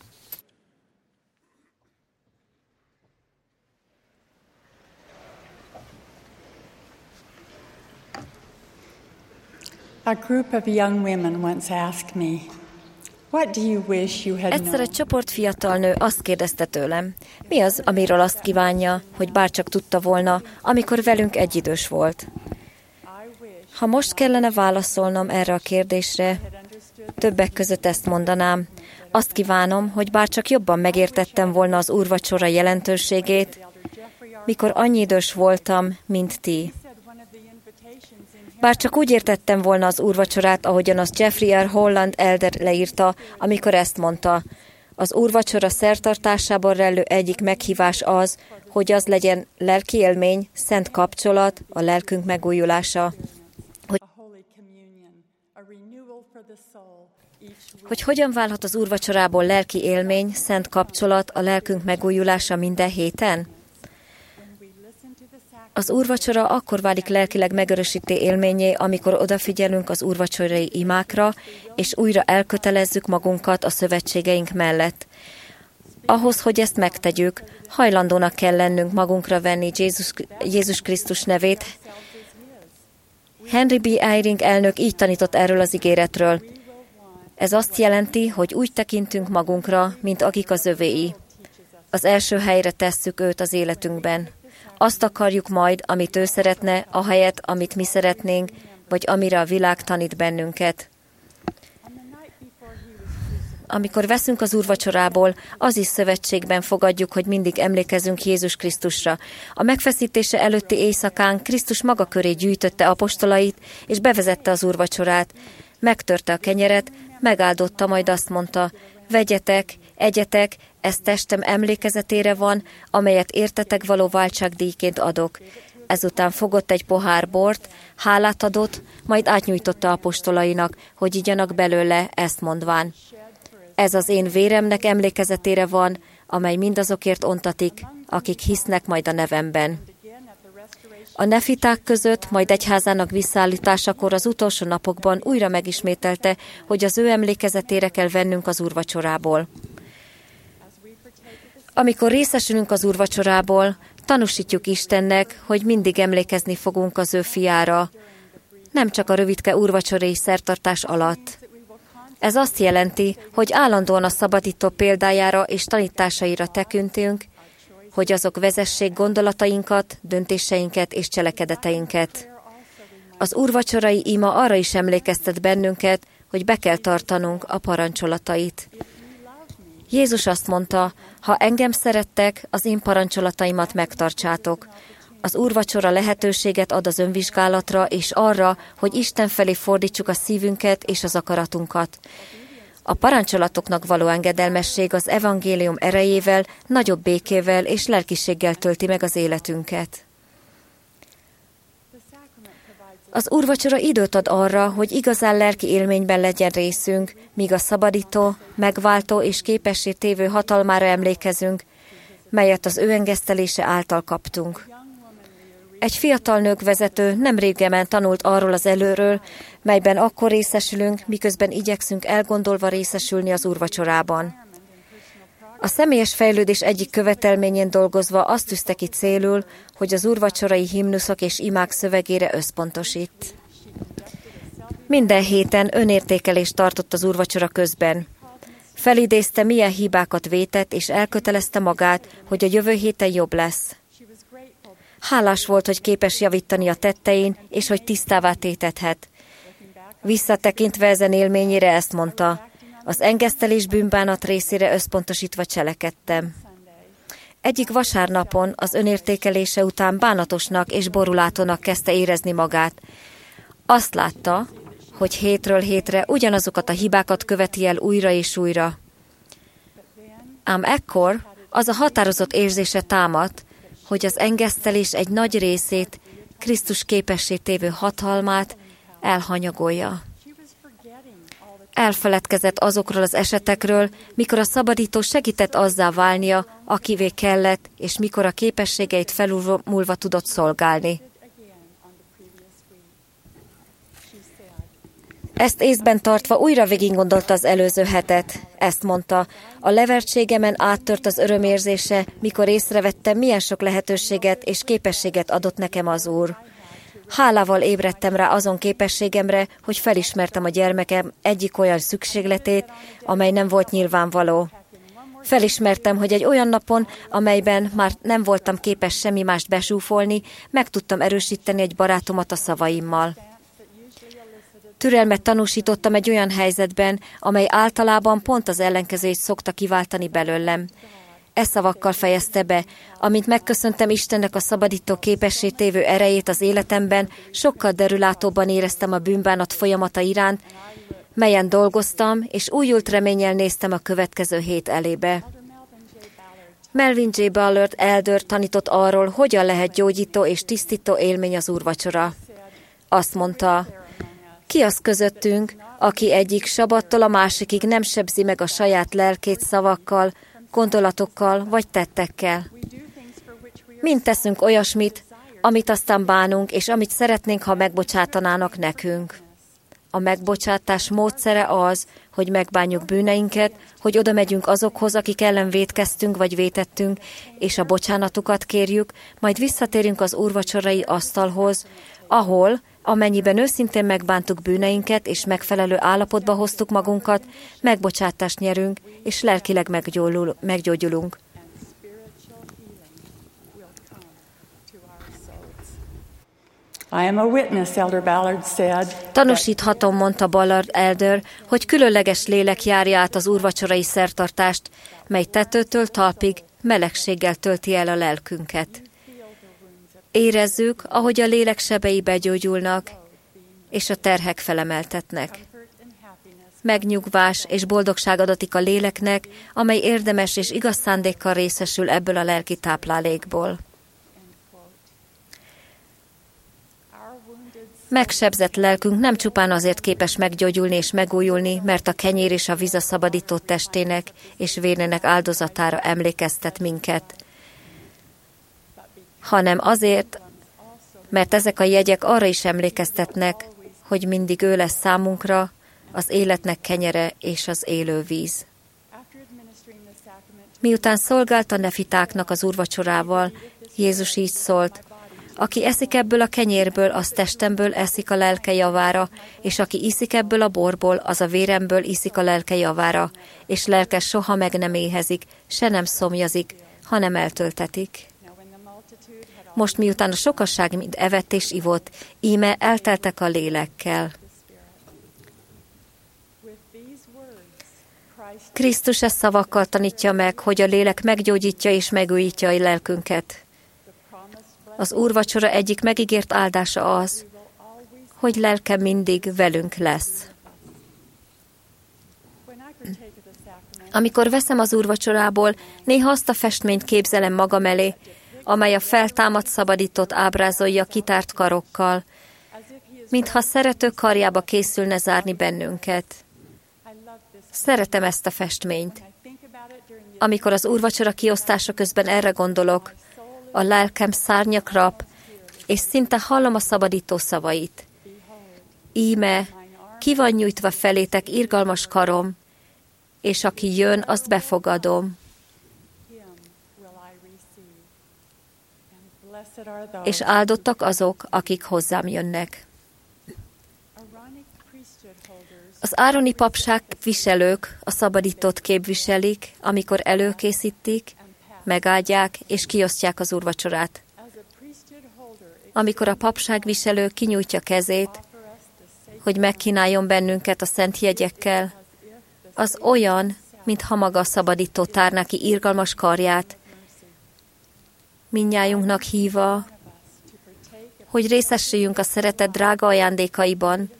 A group of young women once asked me, "What do you wish you had known?" Egyszer egy csoport fiatal nő azt kérdezte tőlem, mi az, amiről azt kívánja, hogy bárcsak tudta volna, amikor velünk egyidős volt. Ha most kellene válaszolnom erre a kérdésre, többek között ezt mondanám. Azt kívánom, hogy bárcsak jobban megértettem volna az úrvacsora jelentőségét, mikor annyi idős voltam, mint ti. Bár csak úgy értettem volna az úrvacsorát, ahogyan az Jeffrey R. Holland elder leírta, amikor ezt mondta. Az úrvacsora szertartásában rejlő egyik meghívás az, hogy az legyen lelki élmény, szent kapcsolat, a lelkünk megújulása. Hogy hogyan válhat az úrvacsorából lelki élmény, szent kapcsolat, a lelkünk megújulása minden héten? Az úrvacsora akkor válik lelkileg megörösítő élményé, amikor odafigyelünk az úrvacsorai imákra, és újra elkötelezzük magunkat a szövetségeink mellett. Ahhoz, hogy ezt megtegyük, hajlandónak kell lennünk magunkra venni Jézus Krisztus nevét. Henry B. Eyring elnök így tanított erről az ígéretről. Ez azt jelenti, hogy úgy tekintünk magunkra, mint akik az övéi. Az első helyre tesszük őt az életünkben. Azt akarjuk majd, amit ő szeretne, ahelyett, amit mi szeretnénk, vagy amire a világ tanít bennünket. Amikor veszünk az úrvacsorából, az is szövetségben fogadjuk, hogy mindig emlékezünk Jézus Krisztusra. A megfeszítése előtti éjszakán Krisztus maga köré gyűjtötte apostolait, és bevezette az úrvacsorát. Megtörte a kenyeret, megáldotta, majd azt mondta, vegyetek, egyetek, ez testem emlékezetére van, amelyet értetek való váltságdíjként adok. Ezután fogott egy pohár bort, hálát adott, majd átnyújtotta apostolainak, hogy igyanak belőle, ezt mondván. Ez az én véremnek emlékezetére van, amely mindazokért ontatik, akik hisznek majd a nevemben. A nefiták között, majd egyházának visszaállításakor az utolsó napokban újra megismételte, hogy az ő emlékezetére kell vennünk az úrvacsorából. Amikor részesülünk az úrvacsorából, tanúsítjuk Istennek, hogy mindig emlékezni fogunk az ő fiára, nem csak a rövidke úrvacsorai szertartás alatt. Ez azt jelenti, hogy állandóan a szabadító példájára és tanításaira tekintünk, hogy azok vezessék gondolatainkat, döntéseinket és cselekedeteinket. Az úrvacsorai ima arra is emlékeztet bennünket, hogy be kell tartanunk a parancsolatait. Jézus azt mondta, ha engem szerettek, az én parancsolataimat megtartsátok. Az úrvacsora lehetőséget ad az önvizsgálatra és arra, hogy Isten felé fordítsuk a szívünket és az akaratunkat. A parancsolatoknak való engedelmesség az evangélium erejével, nagyobb békével és lelkiséggel tölti meg az életünket. Az úrvacsora időt ad arra, hogy igazán lelki élményben legyen részünk, míg a szabadító, megváltó és képessé tévő hatalmára emlékezünk, melyet az ő engesztelése által kaptunk. Egy fiatal nőkvezető nem régen tanult arról az előről, melyben akkor részesülünk, miközben igyekszünk elgondolva részesülni az úrvacsorában. A személyes fejlődés egyik követelményén dolgozva azt tűzte ki célul, hogy az úrvacsorai himnuszok és imák szövegére összpontosít. Minden héten önértékelést tartott az úrvacsora közben. Felidézte, milyen hibákat vétett, és elkötelezte magát, hogy a jövő héten jobb lesz. Hálás volt, hogy képes javítani a tettein, és hogy tisztává tétethet. Visszatekintve ezen élményére ezt mondta, az engesztelés bűnbánat részére összpontosítva cselekedtem. Egyik vasárnapon az önértékelése után bánatosnak és borulátónak kezdte érezni magát. Azt látta, hogy hétről hétre ugyanazokat a hibákat követi el újra és újra. Ám ekkor az a határozott érzése támadt, hogy az engesztelés egy nagy részét, Krisztus képessé tévő hatalmát elhanyagolja. Elfeledkezett azokról az esetekről, mikor a szabadító segített azzá válnia, akivé kellett, és mikor a képességeit felülmúlva tudott szolgálni. Ezt észben tartva újra végiggondolta az előző hetet. Ezt mondta, a levertségemen áttört az örömérzése, mikor észrevettem, milyen sok lehetőséget és képességet adott nekem az Úr. Hálával ébredtem rá azon képességemre, hogy felismertem a gyermekem egyik olyan szükségletét, amely nem volt nyilvánvaló. Felismertem, hogy egy olyan napon, amelyben már nem voltam képes semmi mást besúfolni, meg tudtam erősíteni egy barátomat a szavaimmal. Türelmet tanúsítottam egy olyan helyzetben, amely általában pont az ellenkezőjét szokta kiváltani belőlem. E szavakkal fejezte be, amint megköszöntem Istennek a szabadító képessé tévő erejét az életemben, sokkal derülátóbban éreztem a bűnbánat folyamata iránt, melyen dolgoztam, és újult reménnyel néztem a következő hét elébe. Melvin J. Ballard Elder tanított arról, hogyan lehet gyógyító és tisztító élmény az úrvacsora. Azt mondta, ki az közöttünk, aki egyik sabattól a másikig nem sebzi meg a saját lelkét szavakkal, gondolatokkal vagy tettekkel. Mind teszünk olyasmit, amit aztán bánunk, és amit szeretnénk, ha megbocsátanának nekünk. A megbocsátás módszere az, hogy megbánjuk bűneinket, hogy oda megyünk azokhoz, akik ellen vétkeztünk vagy vétettünk, és a bocsánatukat kérjük, majd visszatérünk az úrvacsorai asztalhoz, ahol, amennyiben őszintén megbántuk bűneinket, és megfelelő állapotba hoztuk magunkat, megbocsátást nyerünk, és lelkileg meggyógyulunk. I am a witness, Elder Ballard said. Tanúsíthatom, mondta Ballard Elder, hogy különleges lélek járja át az úrvacsorai szertartást, mely tetőtől talpig melegséggel tölti el a lelkünket. Érezzük, ahogy a lélek sebei begyógyulnak, és a terhek felemeltetnek. Megnyugvás és boldogság adatik a léleknek, amely érdemes és igaz szándékkal részesül ebből a lelki táplálékból. Megsebzett lelkünk nem csupán azért képes meggyógyulni és megújulni, mert a kenyér és a víz a szabadító testének és vérének áldozatára emlékeztet minket, hanem azért, mert ezek a jegyek arra is emlékeztetnek, hogy mindig ő lesz számunkra, az életnek kenyere és az élő víz. Miután szolgált a nefitáknak az úrvacsorával, Jézus így szólt, aki eszik ebből a kenyérből, az testemből eszik a lelke javára, és aki iszik ebből a borból, az a véremből iszik a lelke javára, és lelke soha meg nem éhezik, se nem szomjazik, hanem eltöltetik. Most miután a sokasság mind evett és ivott, íme elteltek a lélekkel. Krisztus ezt szavakkal tanítja meg, hogy a lélek meggyógyítja és megújítja a lelkünket. Az úrvacsora egyik megígért áldása az, hogy lelke mindig velünk lesz. Amikor veszem az úrvacsorából, néha azt a festményt képzelem magam elé, amely a feltámadt szabadítót ábrázolja kitárt karokkal, mintha szerető karjába készülne zárni bennünket. Szeretem ezt a festményt. Amikor az úrvacsora kiosztása közben erre gondolok, a lelkem szárnyak rap, és szinte hallom a szabadító szavait. Íme, ki van nyújtva felétek irgalmas karom, és aki jön, azt befogadom. És áldottak azok, akik hozzám jönnek. Az ároni papság viselők a szabadítót képviselik, amikor előkészítik, megáldják és kiosztják az úrvacsorát. Amikor a papságviselő kinyújtja kezét, hogy megkínáljon bennünket a szent jegyekkel, az olyan, mintha maga a szabadító tárná ki irgalmas karját, mindnyájunknak hívva, hogy részesüljünk a szeretet drága ajándékaiban,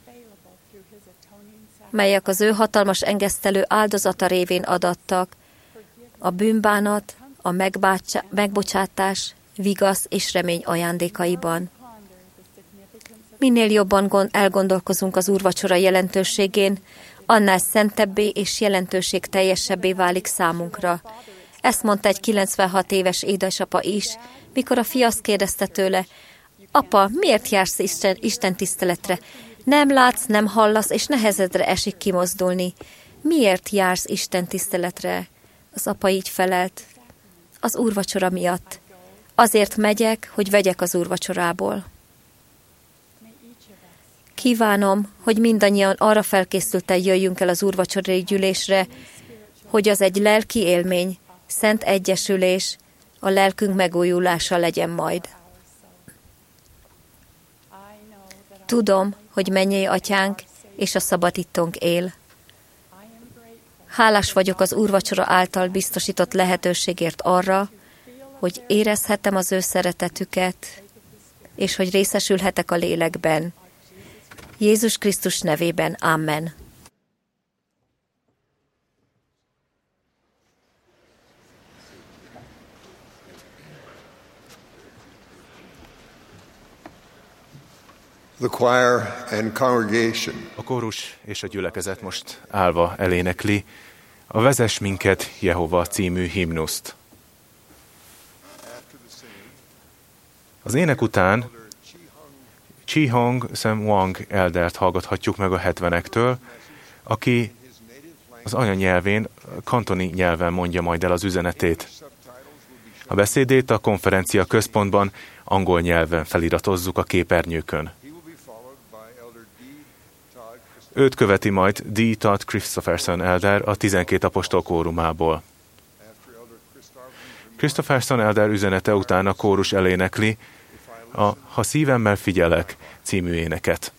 melyek az ő hatalmas engesztelő áldozata révén adattak, a bűnbánat, a megbocsátás, vigasz és remény ajándékaiban. Minél jobban elgondolkozunk az úrvacsora jelentőségén, annál szentebbé és jelentőség teljesebbé válik számunkra. Ezt mondta egy 96 éves édesapa is, mikor a fia azt kérdezte tőle, apa, miért jársz Isten tiszteletre? Nem látsz, nem hallasz, és nehezedre esik kimozdulni. Miért jársz Isten tiszteletre? Az apa így felelt, az úrvacsora miatt. Azért megyek, hogy vegyek az úrvacsorából. Kívánom, hogy mindannyian arra felkészülten jöjjünk el az úrvacsorai gyűlésre, hogy az egy lelki élmény, szent egyesülés, a lelkünk megújulása legyen majd. Tudom, hogy mennyei atyánk és a szabadítónk él. Hálás vagyok az úrvacsora által biztosított lehetőségért arra, hogy érezhetem az ő szeretetüket, és hogy részesülhetek a lélekben. Jézus Krisztus nevében. Amen. The choir and congregation. A kórus és a gyülekezet most állva elénekli a Vezess minket, Jehova című himnuszt. Az ének után Chi-Hong Sam-Wang eldert hallgathatjuk meg a 70-ektől, aki az anyanyelvén, kantoni nyelven mondja majd el az üzenetét. A beszédét a konferencia központban angol nyelven feliratozzuk a képernyőkön. Őt követi majd D. Todd Christopherson elder a 12 apostol kórumából. Christopherson elder üzenete után a kórus elénekli a Ha szívemmel figyelek című éneket.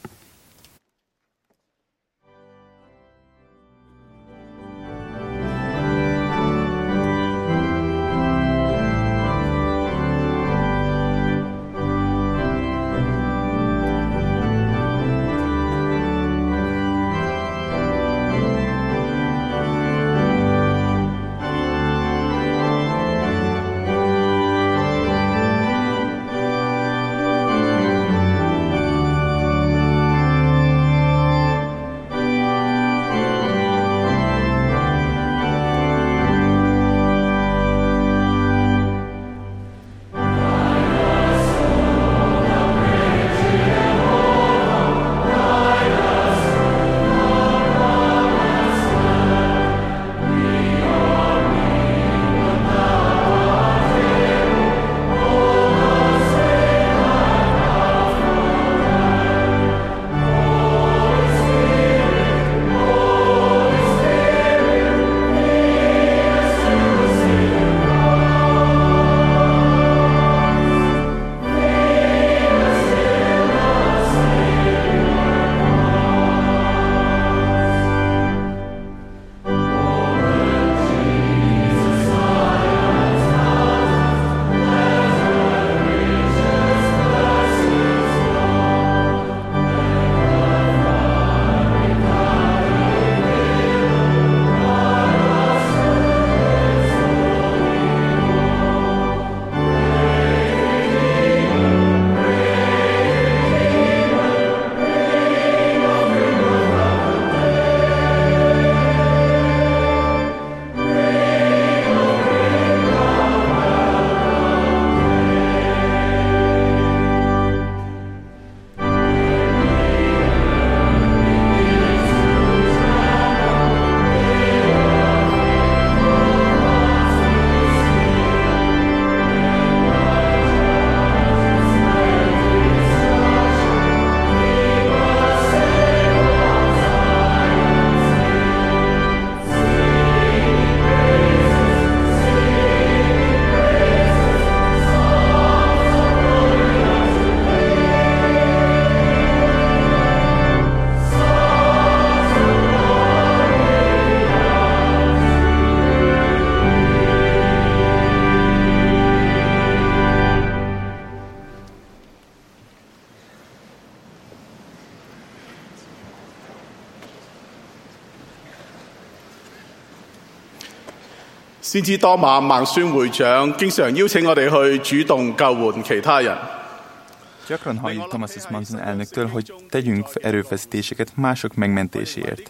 先知多馬孟孫會長經常邀請我哋去主動救援其他人。 Gyakran halljuk Thomas S. Manson elnöktől, hogy tegyünk erőfeszítéseket mások megmentéséért.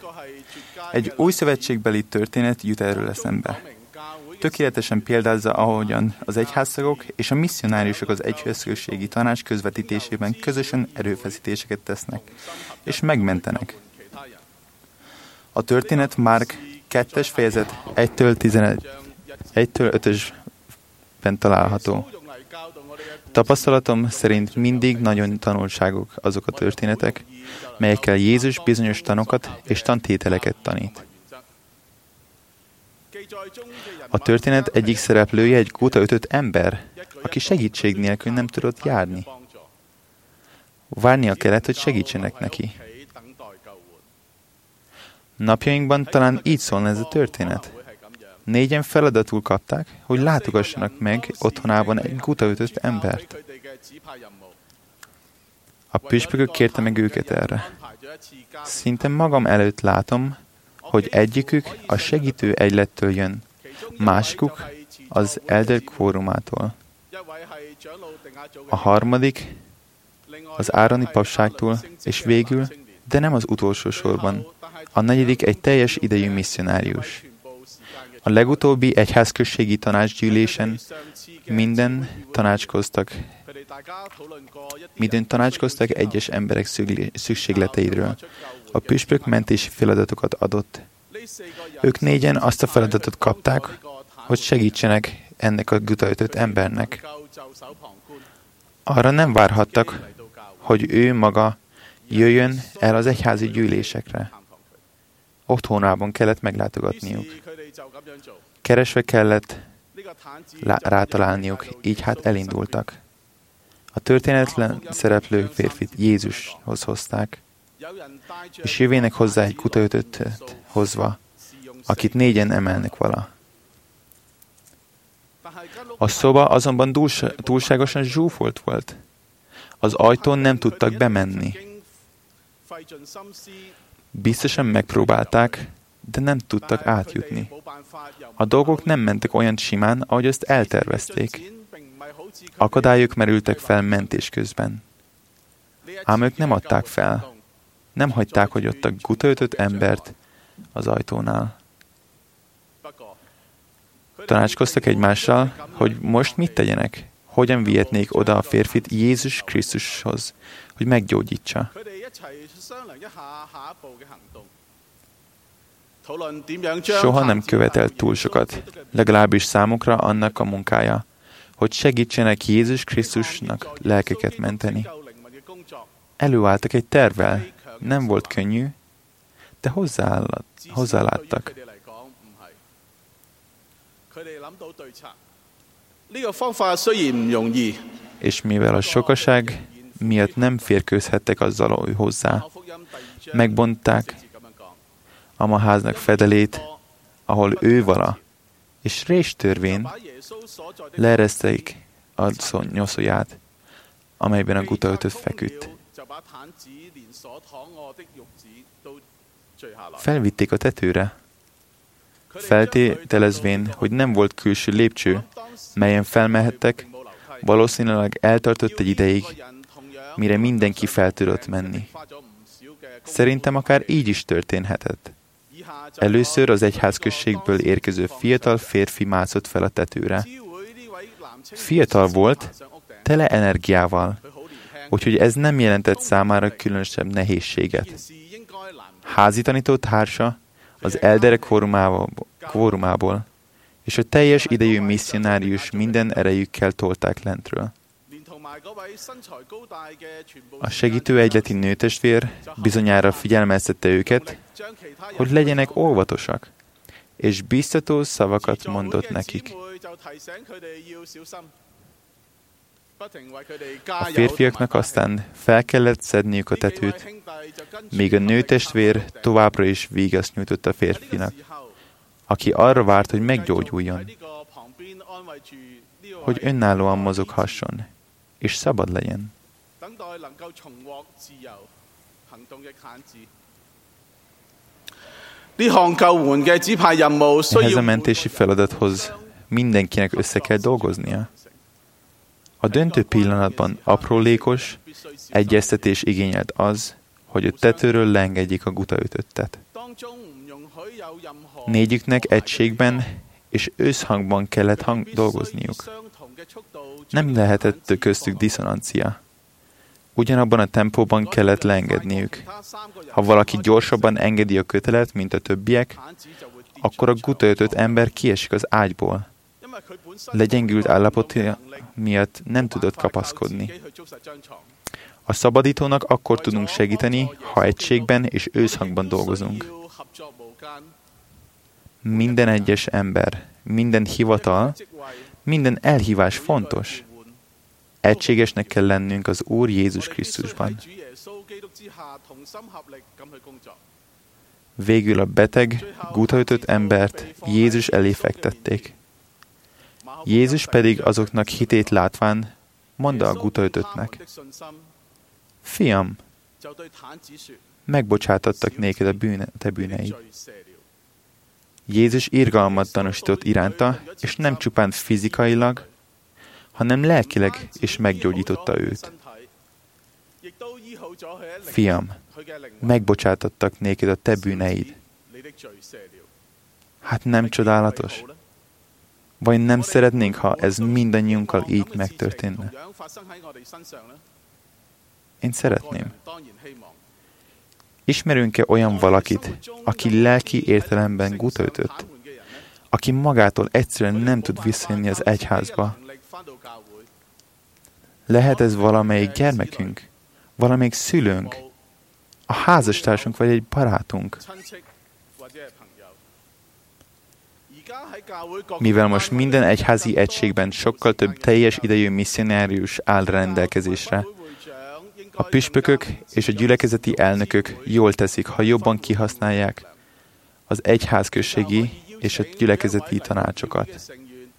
Egy új szövetségbeli történet jut erről eszembe. Tökéletesen példázza, ahogyan az egyháztagok és a misszionáriusok az egyházközségi tanács közvetítésében közösen erőfeszítéseket tesznek, és megmentenek. A történet Márk 2. fejezet 1-5-ben található. Tapasztalatom szerint mindig nagyon tanulságok azok a történetek, melyekkel Jézus bizonyos tanokat és tantételeket tanít. A történet egyik szereplője egy gútaütött ember, aki segítség nélkül nem tudott járni. Várnia kellett, hogy segítsenek neki. Napjainkban talán így szólna ez a történet. 4 feladatul kapták, hogy látogassanak meg otthonában egy gútaütött embert. A püspökök kérte meg őket erre. Szinte magam előtt látom, hogy egyikük a segítő egylettől jön, másikuk az Elder Quórumától. A harmadik az Ároni papságtól, és végül, de nem az utolsó sorban, a negyedik egy teljes idejű misszionárius. A legutóbbi egyházközségi tanácsgyűlésen midőn tanácskoztak egyes emberek szükségleteiről. A püspök mentési feladatokat adott. Ők négyen azt a feladatot kapták, hogy segítsenek ennek a gutaütött embernek. Arra nem várhattak, hogy ő maga jöjjön el az egyházi gyűlésekre. Otthonában kellett meglátogatniuk. Keresve kellett rátalálniuk, így hát elindultak. A történetlen szereplő férfit Jézushoz hozták, és jövének hozzá egy gutaütöttet hozva, akit négyen emelnek vala. A szoba azonban túlságosan zsúfolt volt. Az ajtón nem tudtak bemenni. Biztosan megpróbálták, de nem tudtak átjutni. A dolgok nem mentek olyan simán, ahogy azt eltervezték. Akadályok merültek fel mentés közben. Ám ők nem adták fel. Nem hagyták, hogy ott a gutaütött embert az ajtónál. Tanácskoztak egymással, hogy most mit tegyenek, hogyan vihetnék oda a férfit Jézus Krisztushoz, hogy meggyógyítsa. Soha nem követelt túl sokat, legalábbis számukra annak a munkája, hogy segítsenek Jézus Krisztusnak lelkeket menteni. Előálltak egy tervvel, nem volt könnyű, de hozzáláttak. És mivel a sokaság miatt nem férkőzhettek azzal hozzá, megbontták a háznak fedelét, ahol ő vala, és réstörvén leereszték a nyoszóját, amelyben a gutaütött feküdt. Felvitték a tetőre, feltételezvén, hogy nem volt külső lépcső, melyen felmehettek, valószínűleg eltartott egy ideig, mire mindenki fel tudott menni. Szerintem akár így is történhetett. Először az egyházközségből érkező fiatal férfi mászott fel a tetőre. Fiatal volt, tele energiával, úgyhogy ez nem jelentett számára különösebb nehézséget. Házi tanító társa az elderek kvorumából, és a teljes idejű misszionárius minden erejükkel tolták lentről. A segítő egyleti nőtestvér bizonyára figyelmeztette őket, hogy legyenek óvatosak, és biztató szavakat mondott nekik. A férfiaknak aztán fel kellett szedniük a tetőt, míg a nőtestvér továbbra is vígaszt nyújtott a férfinak, aki arra várt, hogy meggyógyuljon, hogy önállóan mozoghasson, és szabad legyen. Ehhez a mentési feladathoz mindenkinek össze kell dolgoznia. A döntő pillanatban aprólékos egyeztetés igényelt az, hogy a tetőről leengedjék a gutaütöttet. Négyüknek egységben és összhangban kellett dolgozniuk. Nem lehetett köztük diszonancia. Ugyanabban a tempóban kellett leengedniük. Ha valaki gyorsabban engedi a kötelet, mint a többiek, akkor a gutaütött ember kiesik az ágyból. Legyengült állapotja miatt nem tudott kapaszkodni. A szabadítónak akkor tudunk segíteni, ha egységben és összhangban dolgozunk. Minden egyes ember, minden hivatal, minden elhívás fontos. Egységesnek kell lennünk az Úr Jézus Krisztusban. Végül a beteg, gutaütött embert Jézus elé fektették. Jézus pedig azoknak hitét látván mondta a gutaütöttnek: Fiam, megbocsátattak néked a te bűneid. Jézus irgalmat tanúsított iránta, és nem csupán fizikailag, hanem lelkileg is meggyógyította őt. Fiam, megbocsátattak néked a te bűneid. Hát nem csodálatos? Vagy nem szeretnénk, ha ez mindannyiunkkal így megtörténne? Én szeretném. Ismerünk-e olyan valakit, aki lelki értelemben gutaütött, aki magától egyszerűen nem tud visszajönni az egyházba? Lehet ez valamelyik gyermekünk, valamelyik szülőnk, a házastársunk vagy egy barátunk. Mivel most minden egyházi egységben sokkal több teljes idejű misszionárius áll rendelkezésre, a püspökök és a gyülekezeti elnökök jól teszik, ha jobban kihasználják az egyházközségi és a gyülekezeti tanácsokat.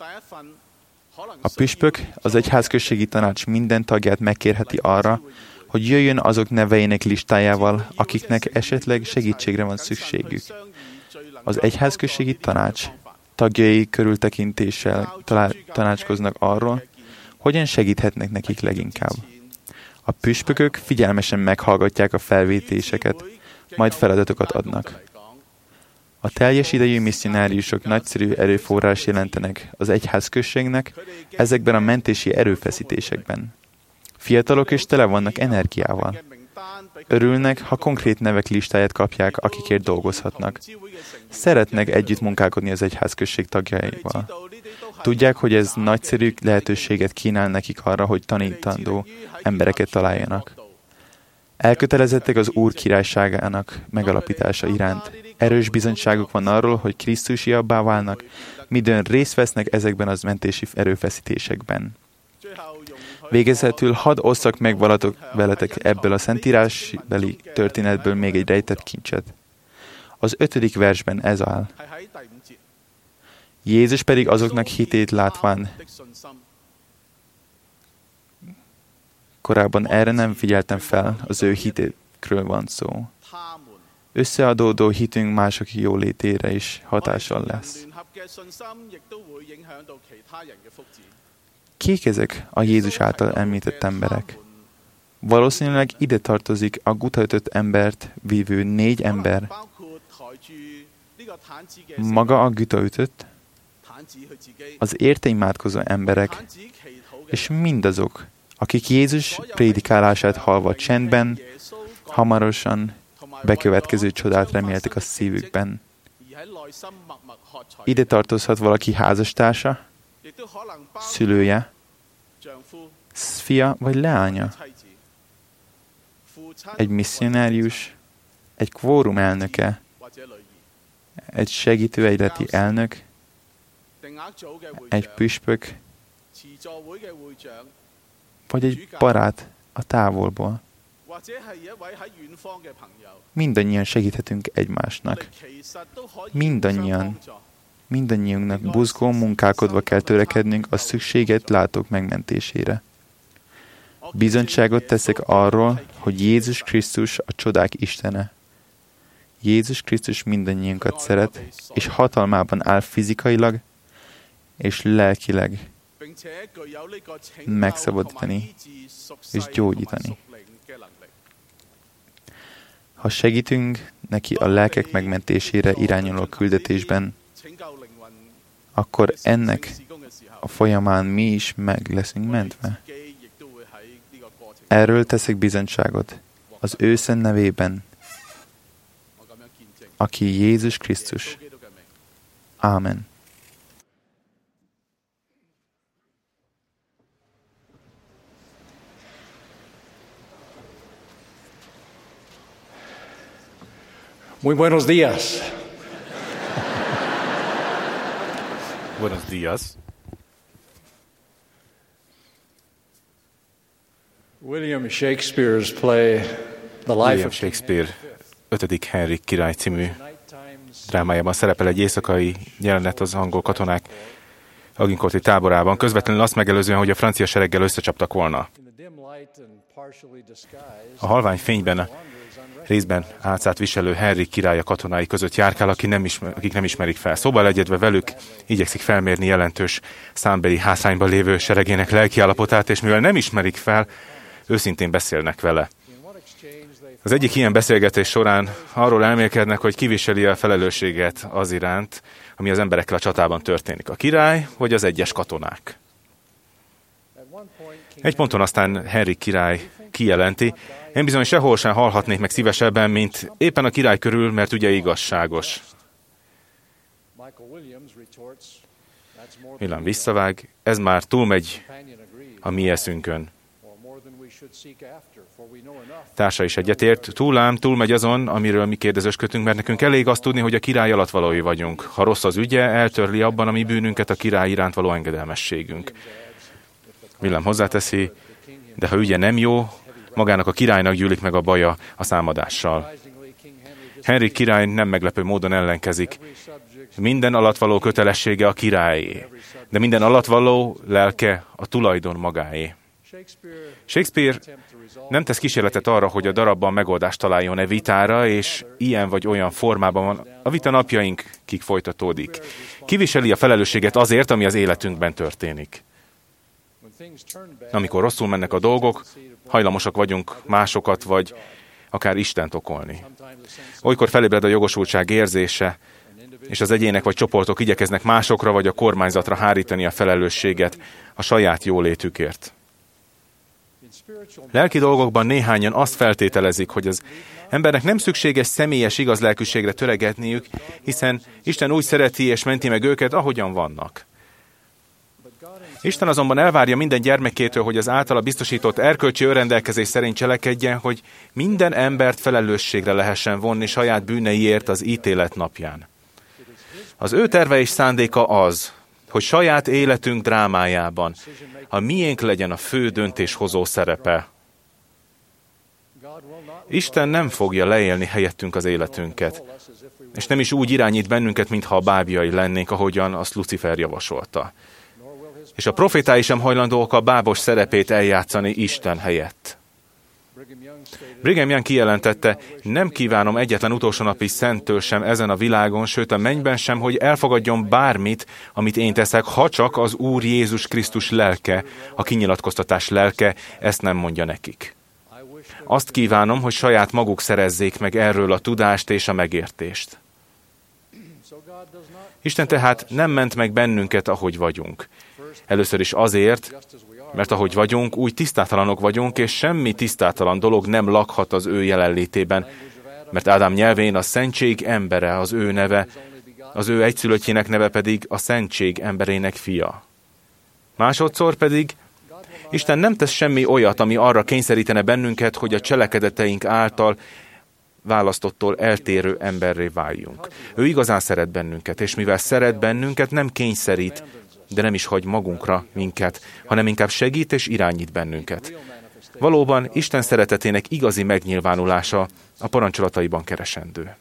A püspök az egyházközségi tanács minden tagját megkérheti arra, hogy jöjjön azok neveinek listájával, akiknek esetleg segítségre van szükségük. Az egyházközségi tanács tagjai körültekintéssel tanácskoznak arról, hogyan segíthetnek nekik leginkább. A püspökök figyelmesen meghallgatják a felvétéseket, majd feladatokat adnak. A teljes idejű misszionáriusok nagyszerű erőforrás jelentenek az egyházközségnek ezekben a mentési erőfeszítésekben. Fiatalok és tele vannak energiával. Örülnek, ha konkrét nevek listáját kapják, akikért dolgozhatnak. Szeretnek együtt munkálkodni az egyházközség tagjaival. Tudják, hogy ez nagyszerű lehetőséget kínál nekik arra, hogy tanítandó embereket találjanak. Elkötelezettek az Úr királyságának megalapítása iránt. Erős bizonyságuk van arról, hogy Krisztusiabbá válnak, midőn részt vesznek ezekben az mentési erőfeszítésekben. Végezetül hadd osszak meg veletek ebből a szentírásbeli történetből még egy rejtett kincset. Az 5. versben ez áll. Jézus pedig azoknak hitét látván. Korábban erre nem figyeltem fel, az ő hitékről van szó. Összeadódó hitünk mások jólétére is hatással lesz. Kik ezek a Jézus által említett emberek? Valószínűleg ide tartozik a gutaütött embert vívő 4 ember. Maga a gutaütött, az érte imádkozó emberek, és mindazok, akik Jézus prédikálását hallva csendben, hamarosan bekövetkező csodát reméltek a szívükben. Ide tartozhat valaki házastársa, szülője, fia vagy leánya, egy misszionárius, egy kvórum elnöke, egy segítő egyleti elnök, egy püspök, vagy egy barát a távolból. Mindannyian segíthetünk egymásnak. Mindannyiunknak buzgón munkálkodva kell törekednünk a szükséget látók megmentésére. Bizonyságot teszek arról, hogy Jézus Krisztus a csodák Istene. Jézus Krisztus mindannyiunkat szeret, és hatalmában áll fizikailag és lelkileg megszabadítani és gyógyítani. Ha segítünk neki a lelkek megmentésére irányuló küldetésben, akkor ennek a folyamán mi is meg leszünk mentve. Erről teszek bizonyságot az ő szent nevében, aki Jézus Krisztus. Ámen. Muy buenos días. Buenos días. William Shakespeare's play The Life William of Shakespeare 5. Henrik király című drámájában szerepel egy éjszakai jelenet az angol katonák Agincourti táborában, közvetlenül azt megelőzően, hogy a francia sereggel összecsaptak volna. A halvány fényben részben álcát viselő Henrik király a katonái között járkál, akik nem ismerik fel. Szóba egyedve velük igyekszik felmérni jelentős számbeli hátrányban lévő seregének lelkiállapotát, és mivel nem ismerik fel, őszintén beszélnek vele. Az egyik ilyen beszélgetés során arról elmélkednek, hogy ki viseli a felelősséget az iránt, ami az emberekkel a csatában történik. A király, vagy az egyes katonák. Egy ponton aztán Henrik király kijelenti, én bizony sehol sem halhatnék meg szívesebben, mint éppen a király körül, mert ugye igazságos. Willem visszavág, ez már túlmegy a mi eszünkön. Társa is egyetért, túlmegy azon, amiről mi kérdezősködünk, mert nekünk elég azt tudni, hogy a király alattvalói vagyunk. Ha rossz az ügye, eltörli abban a mi bűnünket a király iránt való engedelmességünk. Willem hozzáteszi, de ha ügye nem jó, magának a királynak gyűlik meg a baja a számadással. Henrik király nem meglepő módon ellenkezik. Minden alattvaló kötelessége a királyé, de minden alattvaló lelke a tulajdon magáé. Shakespeare nem tesz kísérletet arra, hogy a darabban megoldást találjon e vitára, és ilyen vagy olyan formában van a vita napjainkig folytatódik. Kiviseli a felelősséget azért, ami az életünkben történik. Amikor rosszul mennek a dolgok, hajlamosak vagyunk másokat, vagy akár Istent okolni. Olykor felébred a jogosultság érzése, és az egyének vagy csoportok igyekeznek másokra vagy a kormányzatra hárítani a felelősséget a saját jólétükért. Lelki dolgokban néhányan azt feltételezik, hogy az embernek nem szükséges személyes igaz lelkűségre töregetniük, hiszen Isten úgy szereti és menti meg őket, ahogyan vannak. Isten azonban elvárja minden gyermekétől, hogy az általa biztosított erkölcsi önrendelkezés szerint cselekedjen, hogy minden embert felelősségre lehessen vonni saját bűneiért az ítélet napján. Az ő terve és szándéka az, hogy saját életünk drámájában a miénk legyen a fő döntéshozó szerepe. Isten nem fogja leélni helyettünk az életünket, és nem is úgy irányít bennünket, mintha a bábjai lennénk, ahogyan azt Lucifer javasolta. És a profétái sem hajlandóak a bábos szerepét eljátszani Isten helyett. Brigham Young kijelentette, nem kívánom egyetlen utolsó napi szenttől sem ezen a világon, sőt a mennyben sem, hogy elfogadjon bármit, amit én teszek, ha csak az Úr Jézus Krisztus lelke, a kinyilatkoztatás lelke ezt nem mondja nekik. Azt kívánom, hogy saját maguk szerezzék meg erről a tudást és a megértést. Isten tehát nem ment meg bennünket, ahogy vagyunk. Először is azért, mert ahogy vagyunk, úgy tisztátalanok vagyunk, és semmi tisztátalan dolog nem lakhat az ő jelenlétében, mert Ádám nyelvén a szentség embere az ő neve, az ő egyszülöttjének neve pedig a szentség emberének fia. Másodszor pedig Isten nem tesz semmi olyat, ami arra kényszerítene bennünket, hogy a cselekedeteink által választottól eltérő emberré váljunk. Ő igazán szeret bennünket, és mivel szeret bennünket, nem kényszerít, de nem is hagy magunkra minket, hanem inkább segít és irányít bennünket. Valóban Isten szeretetének igazi megnyilvánulása a parancsolataiban keresendő.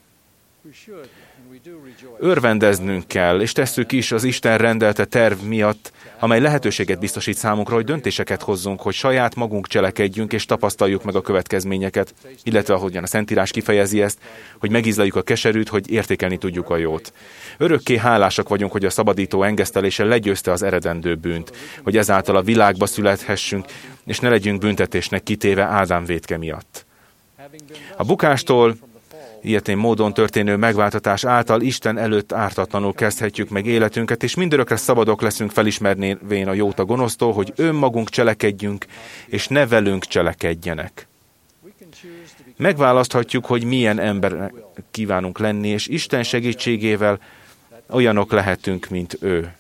Örvendeznünk kell, és tesszük is az Isten rendelte terv miatt, amely lehetőséget biztosít számunkra, hogy döntéseket hozzunk, hogy saját magunk cselekedjünk, és tapasztaljuk meg a következményeket, illetve ahogyan a Szentírás kifejezi ezt, hogy megízleljük a keserűt, hogy értékelni tudjuk a jót. Örökké hálásak vagyunk, hogy a szabadító engesztelése legyőzte az eredendő bűnt, hogy ezáltal a világba születhessünk, és ne legyünk büntetésnek kitéve Ádám vétke miatt. A bukástól ilyetén módon történő megváltatás által Isten előtt ártatlanul kezdhetjük meg életünket, és mindörökre szabadok leszünk felismervén a jót a gonosztól, hogy önmagunk cselekedjünk, és ne velünk cselekedjenek. Megválaszthatjuk, hogy milyen embernek kívánunk lenni, és Isten segítségével olyanok lehetünk, mint ő.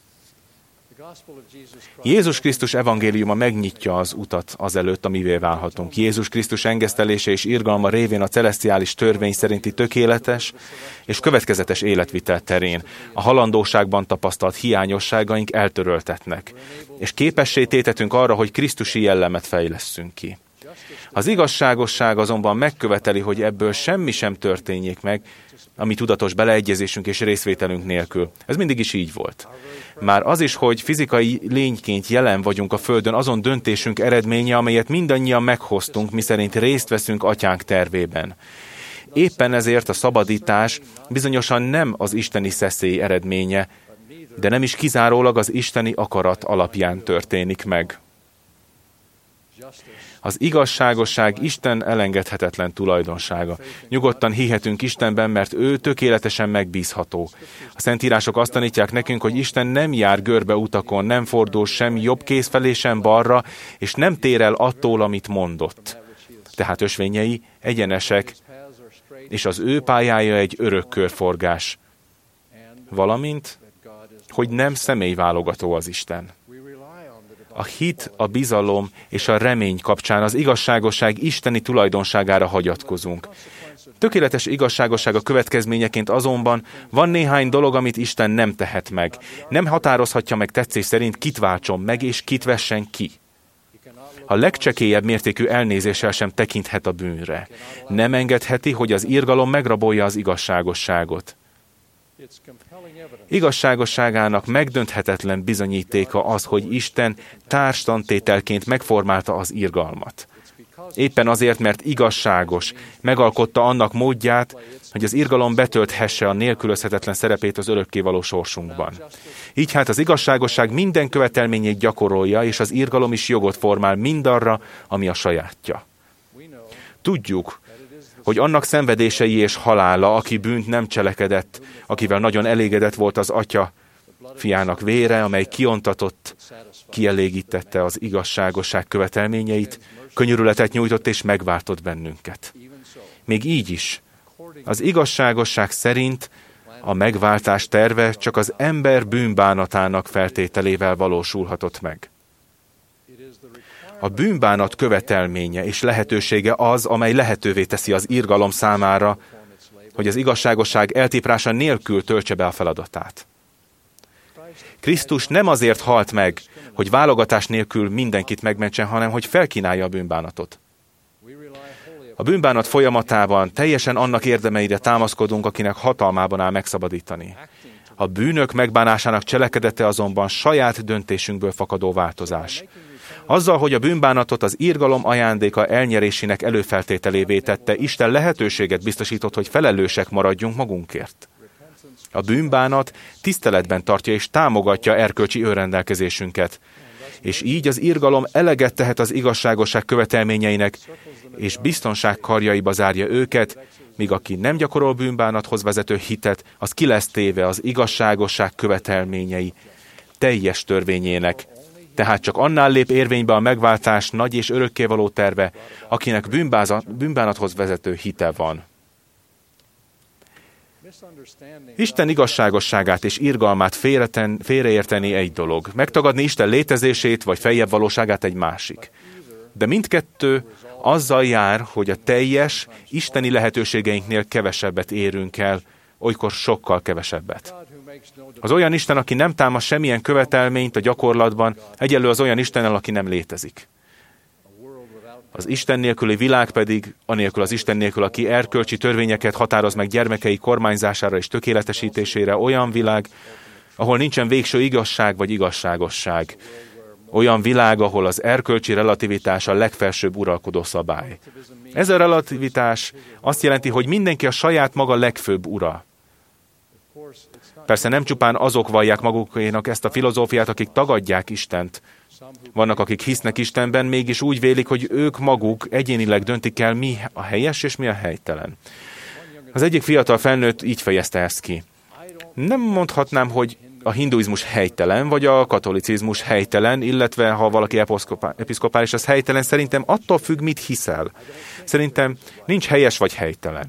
Jézus Krisztus evangéliuma megnyitja az utat azelőtt, amivé válhatunk. Jézus Krisztus engesztelése és irgalma révén a celesztiális törvény szerinti tökéletes és következetes életvitel terén a halandóságban tapasztalt hiányosságaink eltöröltetnek, és képessé tétetünk arra, hogy krisztusi jellemet fejlesszünk ki. Az igazságosság azonban megköveteli, hogy ebből semmi sem történjék meg, ami tudatos beleegyezésünk és részvételünk nélkül. Ez mindig is így volt. Már az is, hogy fizikai lényként jelen vagyunk a Földön, azon döntésünk eredménye, amelyet mindannyian meghoztunk, miszerint részt veszünk Atyánk tervében. Éppen ezért a szabadítás bizonyosan nem az isteni szeszély eredménye, de nem is kizárólag az isteni akarat alapján történik meg. Az igazságosság Isten elengedhetetlen tulajdonsága. Nyugodtan hihetünk Istenben, mert ő tökéletesen megbízható. A Szentírások azt tanítják nekünk, hogy Isten nem jár görbe utakon, nem fordul sem jobb kéz felé, sem balra, és nem tér el attól, amit mondott. Tehát ösvényei egyenesek, és az ő pályája egy örök körforgás. Valamint, hogy nem személyválogató az Isten. A hit, a bizalom és a remény kapcsán az igazságosság isteni tulajdonságára hagyatkozunk. Tökéletes igazságosság a következményeként azonban van néhány dolog, amit Isten nem tehet meg. Nem határozhatja meg tetszés szerint, kit váltson meg és kit vessen ki. A legcsekélyebb mértékű elnézéssel sem tekinthet a bűnre. Nem engedheti, hogy az irgalom megrabolja az igazságosságot. Igazságosságának megdönthetetlen bizonyítéka az, hogy Isten társtantételként megformálta az irgalmat. Éppen azért, mert igazságos, megalkotta annak módját, hogy az irgalom betölthesse a nélkülözhetetlen szerepét az örökkévaló sorsunkban. Így hát az igazságosság minden követelményét gyakorolja, és az irgalom is jogot formál mindarra, ami a sajátja. Tudjuk, hogy annak szenvedései és halála, aki bűnt nem cselekedett, akivel nagyon elégedett volt az Atya fiának vére, amely kiontatott, kielégítette az igazságosság követelményeit, könyörületet nyújtott és megváltott bennünket. Még így is, az igazságosság szerint a megváltás terve csak az ember bűnbánatának feltételével valósulhatott meg. A bűnbánat követelménye és lehetősége az, amely lehetővé teszi az irgalom számára, hogy az igazságosság eltiprása nélkül töltse be a feladatát. Krisztus nem azért halt meg, hogy válogatás nélkül mindenkit megmentsen, hanem hogy felkínálja a bűnbánatot. A bűnbánat folyamatában teljesen annak érdemeire támaszkodunk, akinek hatalmában áll megszabadítani. A bűnök megbánásának cselekedete azonban saját döntésünkből fakadó változás. Azzal, hogy a bűnbánatot az irgalom ajándéka elnyerésének előfeltételévé tette, Isten lehetőséget biztosított, hogy felelősek maradjunk magunkért. A bűnbánat tiszteletben tartja és támogatja erkölcsi önrendelkezésünket, és így az irgalom eleget tehet az igazságosság követelményeinek, és biztonság karjaiba zárja őket, míg aki nem gyakorol bűnbánathoz vezető hitet, az ki lesz téve az igazságosság követelményei teljes törvényének. Tehát csak annál lép érvénybe a megváltás nagy és örökkévaló terve, akinek bűnbánathoz vezető hite van. Isten igazságosságát és irgalmát félreérteni egy dolog. Megtagadni Isten létezését vagy feljebb valóságát egy másik. De mindkettő azzal jár, hogy a teljes, isteni lehetőségeinknél kevesebbet érünk el, olykor sokkal kevesebbet. Az olyan Isten, aki nem támaszt semmilyen követelményt a gyakorlatban, egyenlő az olyan Istennel, aki nem létezik. Az Isten nélküli világ pedig, anélkül az Isten nélkül, aki erkölcsi törvényeket határoz meg gyermekei kormányzására és tökéletesítésére, olyan világ, ahol nincsen végső igazság vagy igazságosság. Olyan világ, ahol az erkölcsi relativitás a legfelsőbb uralkodó szabály. Ez a relativitás azt jelenti, hogy mindenki a saját maga legfőbb ura. Persze nem csupán azok vallják magukénak ezt a filozófiát, akik tagadják Istent. Vannak, akik hisznek Istenben, mégis úgy vélik, hogy ők maguk egyénileg döntik el, mi a helyes és mi a helytelen. Az egyik fiatal felnőtt így fejezte ezt ki. Nem mondhatnám, hogy a hinduizmus helytelen, vagy a katolicizmus helytelen, illetve ha valaki episzkopális, az helytelen, szerintem attól függ, mit hiszel. Szerintem nincs helyes vagy helytelen.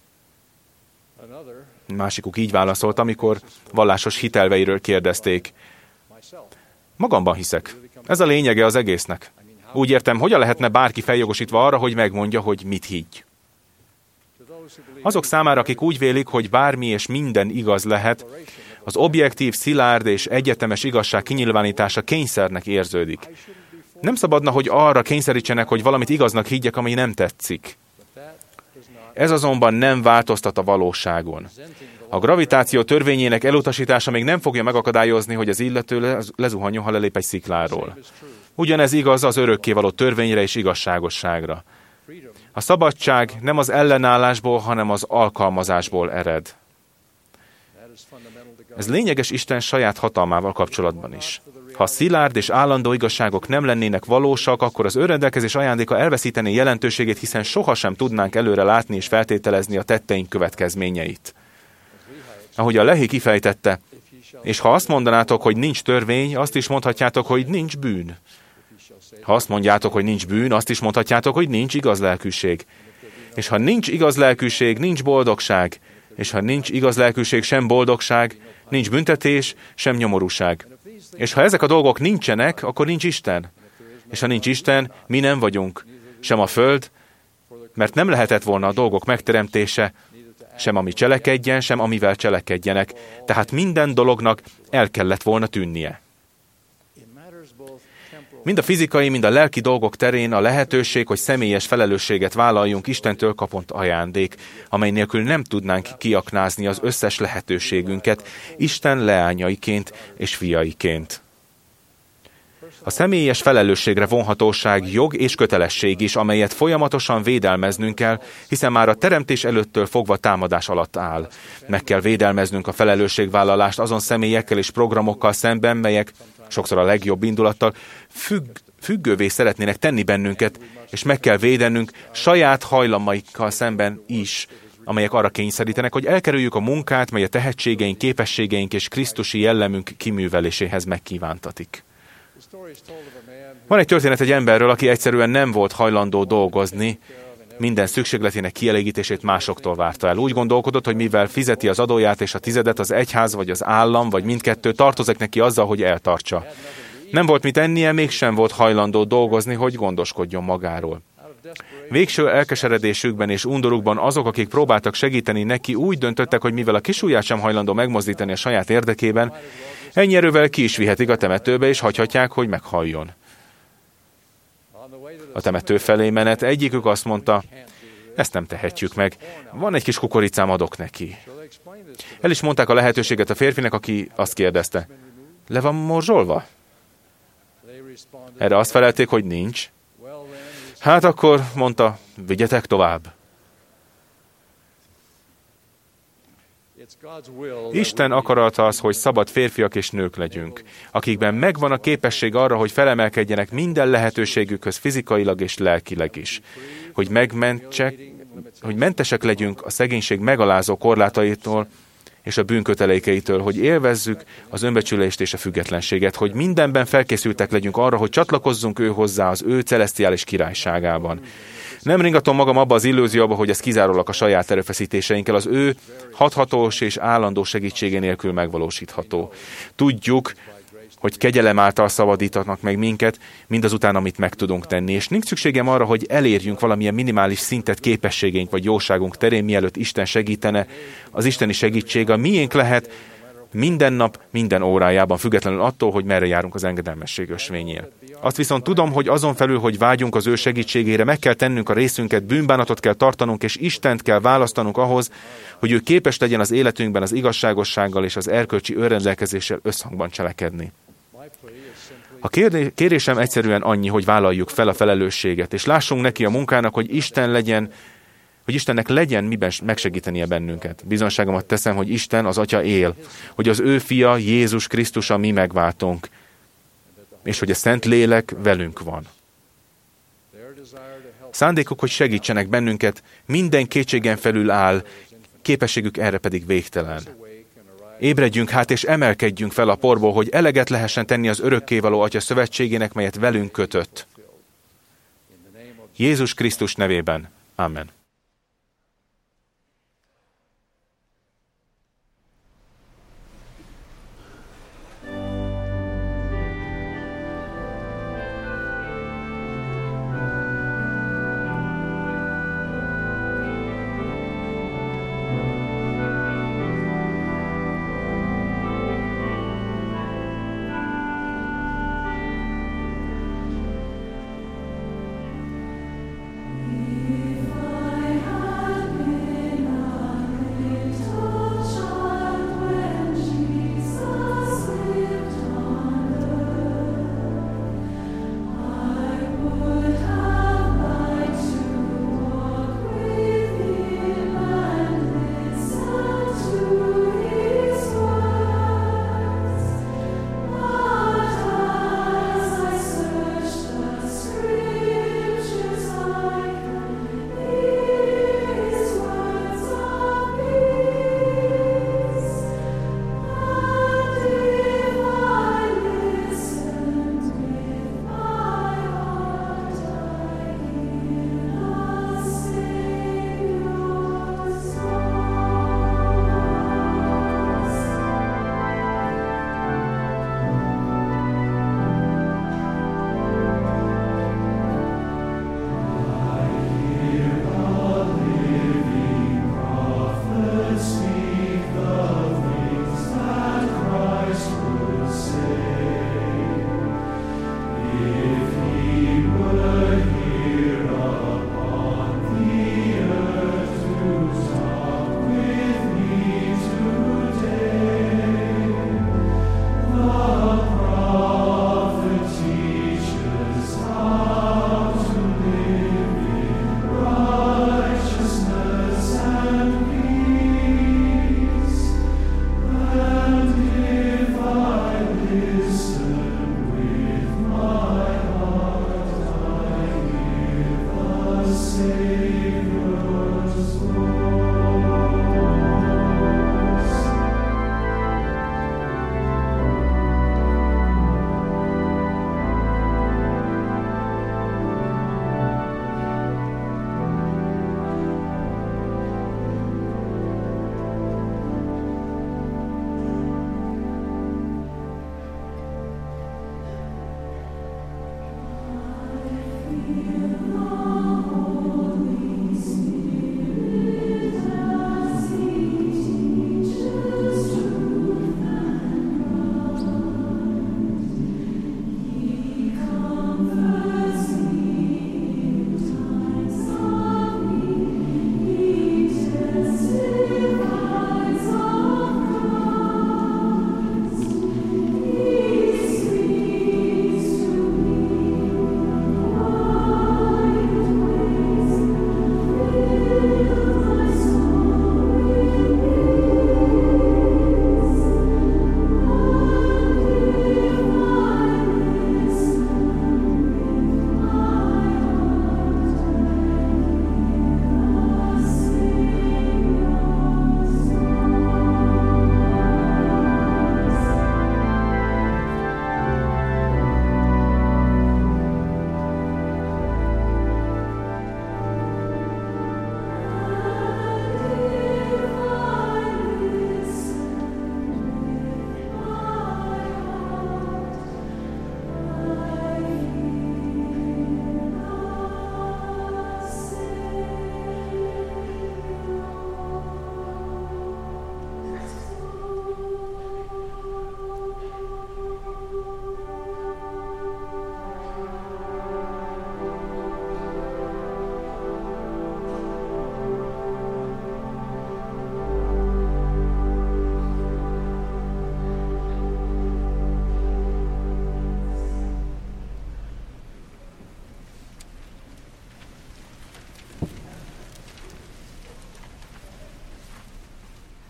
Másikuk így válaszolt, amikor vallásos hitelveiről kérdezték. Magamban hiszek. Ez a lényege az egésznek. Úgy értem, hogyan lehetne bárki feljogosítva arra, hogy megmondja, hogy mit higgy. Azok számára, akik úgy vélik, hogy bármi és minden igaz lehet, az objektív, szilárd és egyetemes igazság kinyilvánítása kényszernek érződik. Nem szabadna, hogy arra kényszerítsenek, hogy valamit igaznak higgyek, ami nem tetszik. Ez azonban nem változtat a valóságon. A gravitáció törvényének elutasítása még nem fogja megakadályozni, hogy az illető lezuhanjon, ha lelép egy szikláról. Ugyanez igaz az örökkévaló törvényre és igazságosságra. A szabadság nem az ellenállásból, hanem az alkalmazásból ered. Ez lényeges Isten saját hatalmával kapcsolatban is. Ha szilárd és állandó igazságok nem lennének valósak, akkor az önrendelkezés ajándéka elveszítené jelentőségét, hiszen sohasem tudnánk előre látni és feltételezni a tetteink következményeit. Ahogy a Lehi kifejtette, és ha azt mondanátok, hogy nincs törvény, azt is mondhatjátok, hogy nincs bűn. Ha azt mondjátok, hogy nincs bűn, azt is mondhatjátok, hogy nincs igaz lelkűség. És ha nincs igaz lelkűség, nincs boldogság. És ha nincs igaz lelkűség, sem boldogság, nincs büntetés, sem nyomorúság. És ha ezek a dolgok nincsenek, akkor nincs Isten. És ha nincs Isten, mi nem vagyunk. Sem a föld, mert nem lehetett volna a dolgok megteremtése, sem ami cselekedjen, sem amivel cselekedjenek. Tehát minden dolognak el kellett volna tűnnie. Mind a fizikai, mind a lelki dolgok terén a lehetőség, hogy személyes felelősséget vállaljunk, Istentől kapott ajándék, amely nélkül nem tudnánk kiaknázni az összes lehetőségünket Isten leányaiként és fiaiként. A személyes felelősségre vonhatóság jog és kötelesség is, amelyet folyamatosan védelmeznünk kell, hiszen már a teremtés előttől fogva támadás alatt áll. Meg kell védelmeznünk a felelősségvállalást azon személyekkel és programokkal szemben, melyek sokszor a legjobb indulattal függővé szeretnének tenni bennünket, és meg kell védenünk saját hajlamaikkal szemben is, amelyek arra kényszerítenek, hogy elkerüljük a munkát, mely a tehetségeink, képességeink és krisztusi jellemünk kiműveléséhez megkívántatik. Van egy történet egy emberről, aki egyszerűen nem volt hajlandó dolgozni, minden szükségletének kielégítését másoktól várta el. Úgy gondolkodott, hogy mivel fizeti az adóját és a tizedet, az egyház vagy az állam, vagy mindkettő tartozik neki azzal, hogy eltartsa. Nem volt mit ennie, mégsem volt hajlandó dolgozni, hogy gondoskodjon magáról. Végső elkeseredésükben és undorukban azok, akik próbáltak segíteni neki, úgy döntöttek, hogy mivel a kisujját sem hajlandó megmozdítani a saját érdekében, ennyi erővel ki is vihetik a temetőbe, és hagyhatják, hogy meghalljon. A temető felé menet egyikük azt mondta, ezt nem tehetjük meg, van egy kis kukoricám, adok neki. El is mondták a lehetőséget a férfinek, aki azt kérdezte, le van morzsolva? Erre azt felelték, hogy nincs. Hát akkor, mondta, vigyetek tovább. Isten akarata az, hogy szabad férfiak és nők legyünk, akikben megvan a képesség arra, hogy felemelkedjenek minden lehetőségükhöz fizikailag és lelkileg is. Hogy mentesek legyünk a szegénység megalázó korlátaitól és a bűnkötelékeitől, hogy élvezzük az önbecsülést és a függetlenséget, hogy mindenben felkészültek legyünk arra, hogy csatlakozzunk ő hozzá az ő celesztiális királyságában. Nem ringatom magam abba az illúzióba, hogy ez kizárólag a saját erőfeszítéseinkkel, az ő hathatós és állandó segítsége nélkül megvalósítható. Tudjuk, hogy kegyelem által szabadítanak meg minket, mindazután, amit meg tudunk tenni, és nincs szükségem arra, hogy elérjünk valamilyen minimális szintet képességeink vagy jóságunk terén, mielőtt Isten segítene. Az isteni segítség a miénk lehet minden nap, minden órájában, függetlenül attól, hogy merre járunk az engedelmesség ösvényél. Azt viszont tudom, hogy azon felül, hogy vágyunk az ő segítségére, meg kell tennünk a részünket, bűnbánatot kell tartanunk, és Istent kell választanunk ahhoz, hogy ő képes legyen az életünkben az igazságossággal és az erkölcsi önrendelkezéssel összhangban cselekedni. A kérésem egyszerűen annyi, hogy vállaljuk fel a felelősséget, és lássunk neki a munkának, hogy Istennek legyen miben megsegítenie bennünket. Bizonságomat teszem, hogy Isten, az Atya él, hogy az ő fia, Jézus Krisztus a mi megváltónk, és hogy a Szent Lélek velünk van. Szándékuk, hogy segítsenek bennünket, minden kétségen felül áll, képességük erre pedig végtelen. Ébredjünk hát, és emelkedjünk fel a porból, hogy eleget lehessen tenni az örökkévaló Atya szövetségének, melyet velünk kötött. Jézus Krisztus nevében. Amen.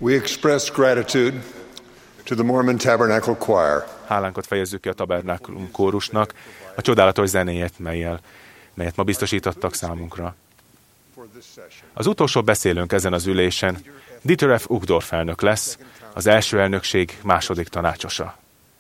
We express gratitude to the Mormon Tabernacle Choir. Hálánkat fejezzük ki a Tabernákulum kórusnak a csodálatos zenéért, melyet ma biztosítottak számunkra. Az utolsó beszélőnk ezen az ülésen Dieter F. Uchtdorf elnök lesz, az első elnökség második tanácsosa.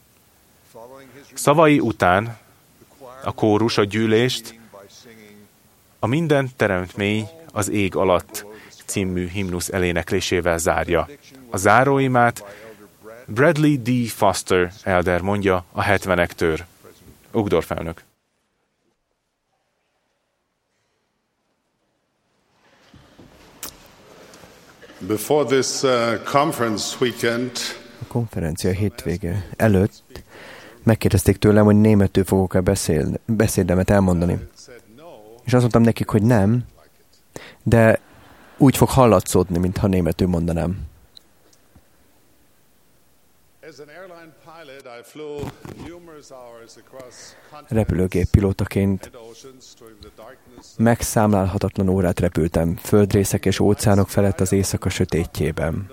Szavai után a kórus a gyűlést a Minden teremtmény az ég alatt című himnusz eléneklésével zárja. A záróimát Bradley D. Foster elder mondja a 70-ektől. Uchtdorf elnök. Before this conference weekend, a konferencia hétvége előtt megkérdezték tőlem, hogy németül fogok-e beszédemet elmondani. És azt mondtam nekik, hogy nem, de úgy fog hallatszódni, mintha németül mondanám. Repülőgép pilótaként megszámlálhatatlan órát repültem földrészek és óceánok felett az éjszaka sötétjében.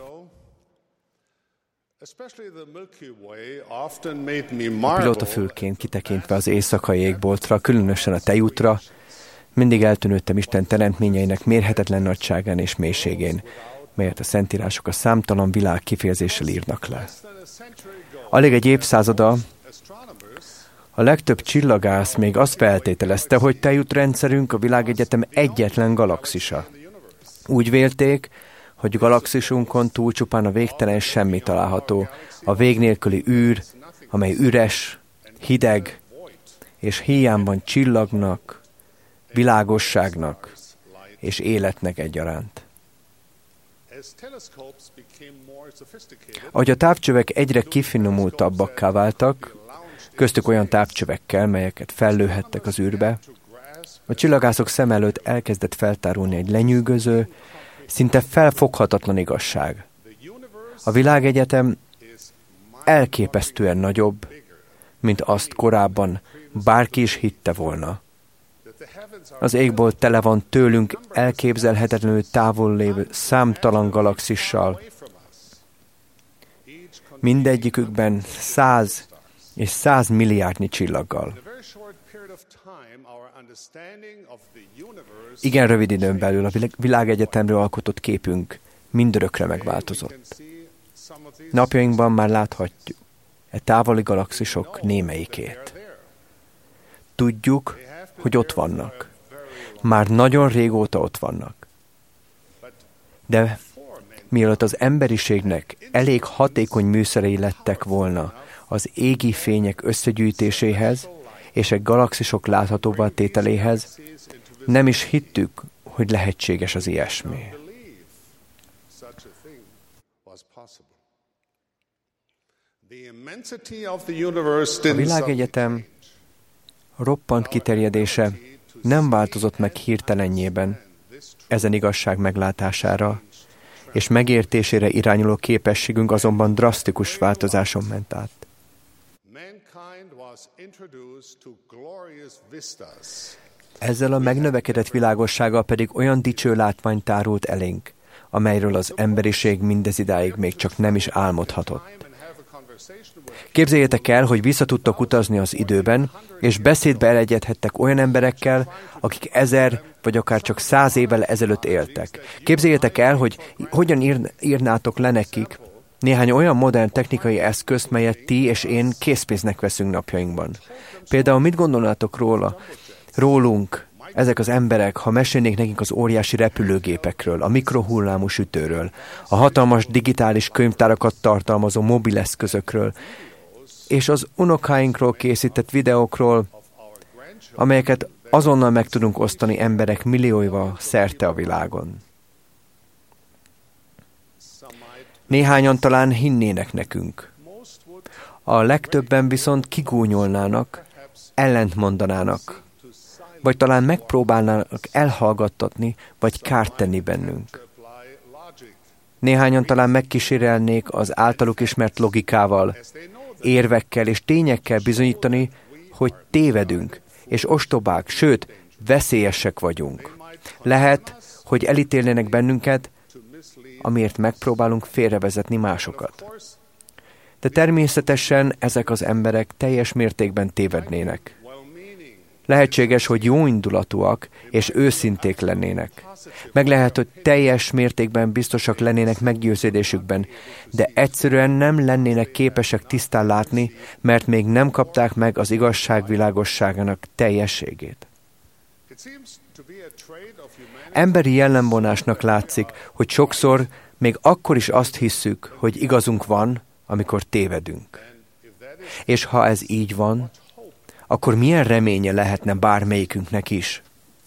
A pilótafülként kitekintve az éjszakai égboltra, különösen a tejútra, mindig eltűnődtem Isten teremtményeinek mérhetetlen nagyságán és mélységén, melyet a szentírások a számtalan világ kifejezéssel írnak le. Alig egy évszázada a legtöbb csillagász még azt feltételezte, hogy tejútrendszerünk a világegyetem egyetlen galaxisa. Úgy vélték, hogy galaxisunkon túl csupán a végtelen semmi található, a vég nélküli űr, amely üres, hideg, és hiányban csillagnak, világosságnak és életnek egyaránt. Ahogy a távcsövek egyre kifinomultabbakká váltak, köztük olyan távcsövekkel, melyeket fellőhettek az űrbe, a csillagászok szem előtt elkezdett feltárulni egy lenyűgöző, szinte felfoghatatlan igazság. A világegyetem elképesztően nagyobb, mint azt korábban bárki is hitte volna. Az égbolt tele van tőlünk elképzelhetetlenül távol lévő számtalan galaxissal. Mindegyikükben 100 és 100 milliárdnyi csillaggal. Igen rövid időn belül a világegyetemről alkotott képünk mindörökre megváltozott. Napjainkban már láthatjuk e távoli galaxisok némelyikét. Tudjuk, hogy ott vannak. Már nagyon régóta ott vannak. De mielőtt az emberiségnek elég hatékony műszerei lettek volna az égi fények összegyűjtéséhez és egy galaxisok láthatóvá tételéhez, nem is hittük, hogy lehetséges az ilyesmi. A világegyetem roppant kiterjedése nem változott meg hirtelenjében ezen igazság meglátására, és megértésére irányuló képességünk azonban drasztikus változáson ment át. Ezzel a megnövekedett világossággal pedig olyan dicső látvány tárult elénk, amelyről az emberiség mindezidáig még csak nem is álmodhatott. Képzeljétek el, hogy vissza tudtok utazni az időben, és beszédbe elegyedhettek olyan emberekkel, akik 1000 vagy akár csak 100 évvel ezelőtt éltek. Képzeljétek el, hogy hogyan írnátok le nekik néhány olyan modern technikai eszközt, melyet ti és én készpénznek veszünk napjainkban. Például mit gondolnátok rólunk, ezek az emberek, ha mesélnék nekik az óriási repülőgépekről, a mikrohullámú sütőről, a hatalmas digitális könyvtárakat tartalmazó mobileszközökről, és az unokáinkról készített videókról, amelyeket azonnal meg tudunk osztani emberek millióival szerte a világon. Néhányan talán hinnének nekünk. A legtöbben viszont kigúnyolnának, ellentmondanának, vagy talán megpróbálnának elhallgattatni, vagy kárt tenni bennünk. Néhányan talán megkísérelnék az általuk ismert logikával, érvekkel és tényekkel bizonyítani, hogy tévedünk, és ostobák, sőt, veszélyesek vagyunk. Lehet, hogy elítélnének bennünket, amiért megpróbálunk félrevezetni másokat. De természetesen ezek az emberek teljes mértékben tévednének. Lehetséges, hogy jóindulatúak és őszinték lennének. Meg lehet, hogy teljes mértékben biztosak lennének meggyőződésükben, de egyszerűen nem lennének képesek tisztán látni, mert még nem kapták meg az igazság világosságának teljességét. Emberi jellemvonásnak látszik, hogy sokszor még akkor is azt hisszük, hogy igazunk van, amikor tévedünk. És ha ez így van, akkor milyen reménye lehetne bármelyikünknek is?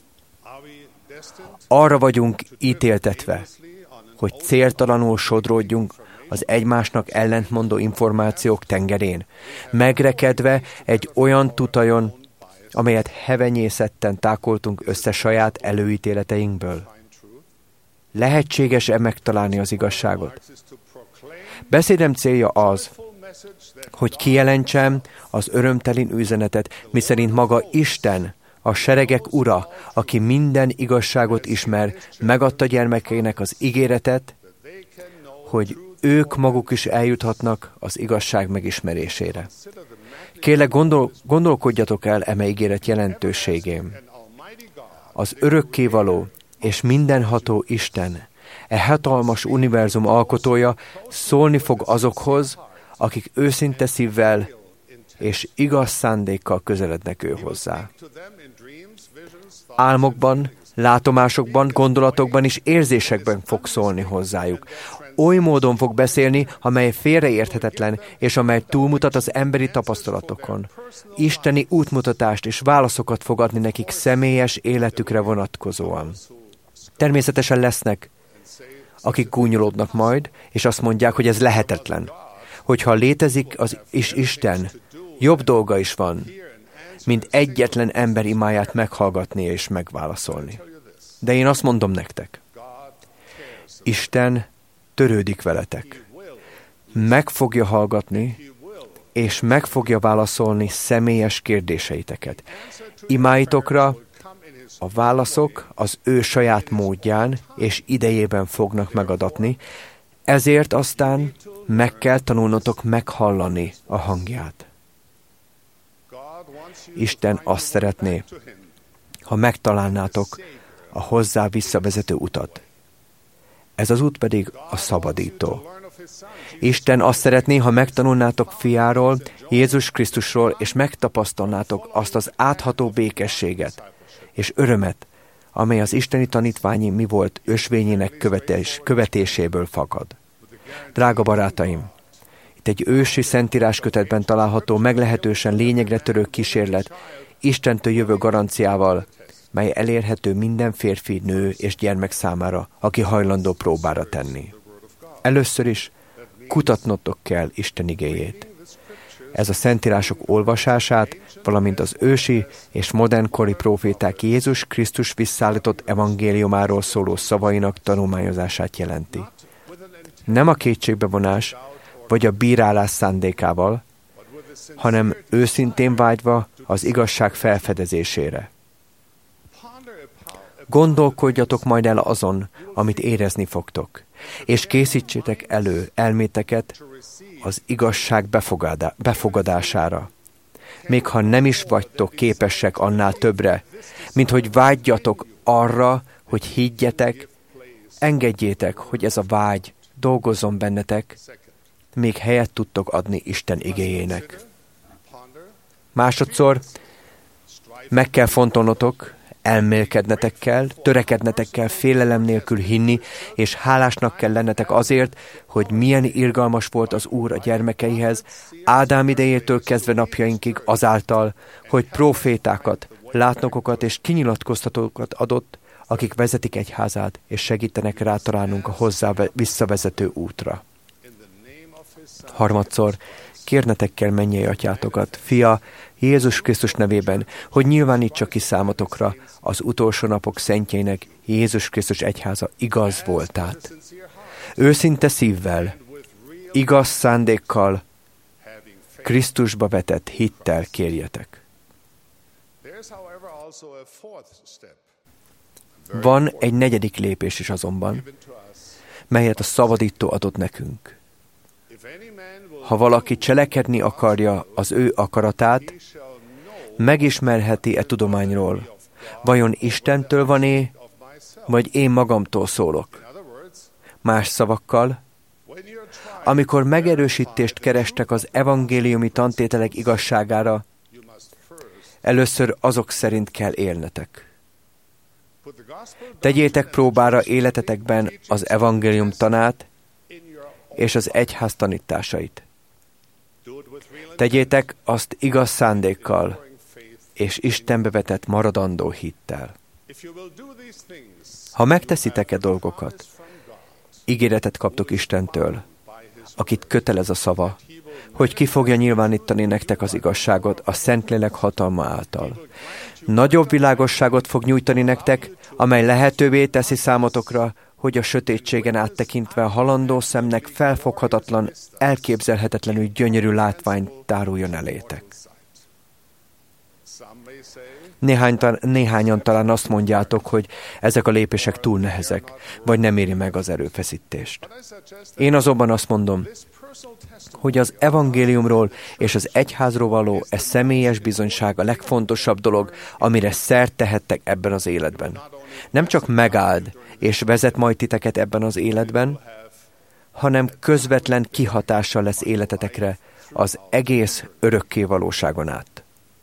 Arra vagyunk ítéltetve, hogy céltalanul sodródjunk az egymásnak ellentmondó információk tengerén, megrekedve egy olyan tutajon, amelyet hevenyészetten tákoltunk össze saját előítéleteinkből. Lehetséges-e megtalálni az igazságot? Beszédem célja az, hogy kijelentsem az örömteli üzenetet, miszerint maga Isten, a seregek ura, aki minden igazságot ismer, megadta gyermekeinek az ígéretet, hogy ők maguk is eljuthatnak az igazság megismerésére. Kérlek, gondolkodjatok el eme ígéret jelentőségén. Az örökkévaló és mindenható Isten, hatalmas univerzum alkotója szólni fog azokhoz, akik őszinte szívvel és igaz szándékkal közelednek ő hozzá. Álmokban, látomásokban, gondolatokban és érzésekben fog szólni hozzájuk. Oly módon fog beszélni, amely félreérthetetlen, és amely túlmutat az emberi tapasztalatokon. Isteni útmutatást és válaszokat fog adni nekik személyes életükre vonatkozóan. Természetesen lesznek, akik gúnyolódnak majd, és azt mondják, hogy ez lehetetlen. Hogyha létezik az Isten, jobb dolga is van, mint egyetlen ember imáját meghallgatni és megválaszolni. De én azt mondom nektek, Isten törődik veletek. Meg fogja hallgatni, és meg fogja válaszolni személyes kérdéseiteket. Imáitokra a válaszok az ő saját módján és idejében fognak megadatni, ezért aztán meg kell tanulnotok meghallani a hangját. Isten azt szeretné, ha megtalálnátok a hozzá visszavezető utat. Ez az út pedig a szabadító. Isten azt szeretné, ha megtanulnátok fiáról, Jézus Krisztusról, és megtapasztalnátok azt az átható békességet és örömet, amely az isteni tanítványi mi volt ösvényének követéséből fakad. Drága barátaim, itt egy ősi szentírás kötetben található meglehetősen lényegre törő kísérlet Istentől jövő garanciával, mely elérhető minden férfi, nő és gyermek számára, aki hajlandó próbára tenni. Először is kutatnotok kell Isten igéjét. Ez a szentírások olvasását, valamint az ősi és modernkori próféták Jézus Krisztus visszaállított evangéliumáról szóló szavainak tanulmányozását jelenti. Nem a kétségbevonás vagy a bírálás szándékával, hanem őszintén vágyva az igazság felfedezésére. Gondolkodjatok majd el azon, amit érezni fogtok, és készítsétek elő elméteket az igazság befogadására. Még ha nem is vagytok képesek annál többre, mint hogy vágyjatok arra, hogy higgyetek, engedjétek, hogy ez a vágy dolgozzon bennetek, még helyet tudtok adni Isten igéjének. Másodszor meg kell fontolnotok, elmélkednetek kell, törekednetek kell félelem nélkül hinni, és hálásnak kell lennetek azért, hogy milyen irgalmas volt az Úr a gyermekeihez, Ádám idejétől kezdve napjainkig azáltal, hogy prófétákat, látnokokat és kinyilatkoztatókat adott, akik vezetik egyházát, és segítenek rátalálnunk a hozzá visszavezető útra. Harmadszor, kérnetek kell mennyei atyátokat, Fia, Jézus Krisztus nevében, hogy nyilvánítsa ki számotokra az utolsó napok szentjeinek Jézus Krisztus egyháza igaz voltát. Őszinte szívvel, igaz szándékkal, Krisztusba vetett hittel kérjetek. Van egy negyedik lépés is azonban, melyet a szabadító adott nekünk. Ha valaki cselekedni akarja az ő akaratát, megismerheti tudományról, vajon Istentől van-e, vagy én magamtól szólok. Más szavakkal, amikor megerősítést kerestek az evangéliumi tantételek igazságára, először azok szerint kell élnetek. Tegyétek próbára életetekben az evangélium tanát és az egyház tanításait. Tegyétek azt igaz szándékkal és Istenbe vetett maradandó hittel. Ha megteszitek dolgokat, ígéretet kaptok Istentől, akit kötelez a szava, hogy ki fogja nyilvánítani nektek az igazságot a Szentlélek hatalma által. Nagyobb világosságot fog nyújtani nektek, amely lehetővé teszi számotokra, hogy a sötétségen áttekintve a halandó szemnek felfoghatatlan, elképzelhetetlenül gyönyörű látvány táruljon elétek. Néhányan talán azt mondjátok, hogy ezek a lépések túl nehezek, vagy nem éri meg az erőfeszítést. Én azonban azt mondom, hogy az evangéliumról és az egyházról való személyes bizonyság a legfontosabb dolog, amire szert tehettek ebben az életben. Nem csak megáld és vezet majd titeket ebben az életben, hanem közvetlen kihatással lesz életetekre az egész örökké valóságon át.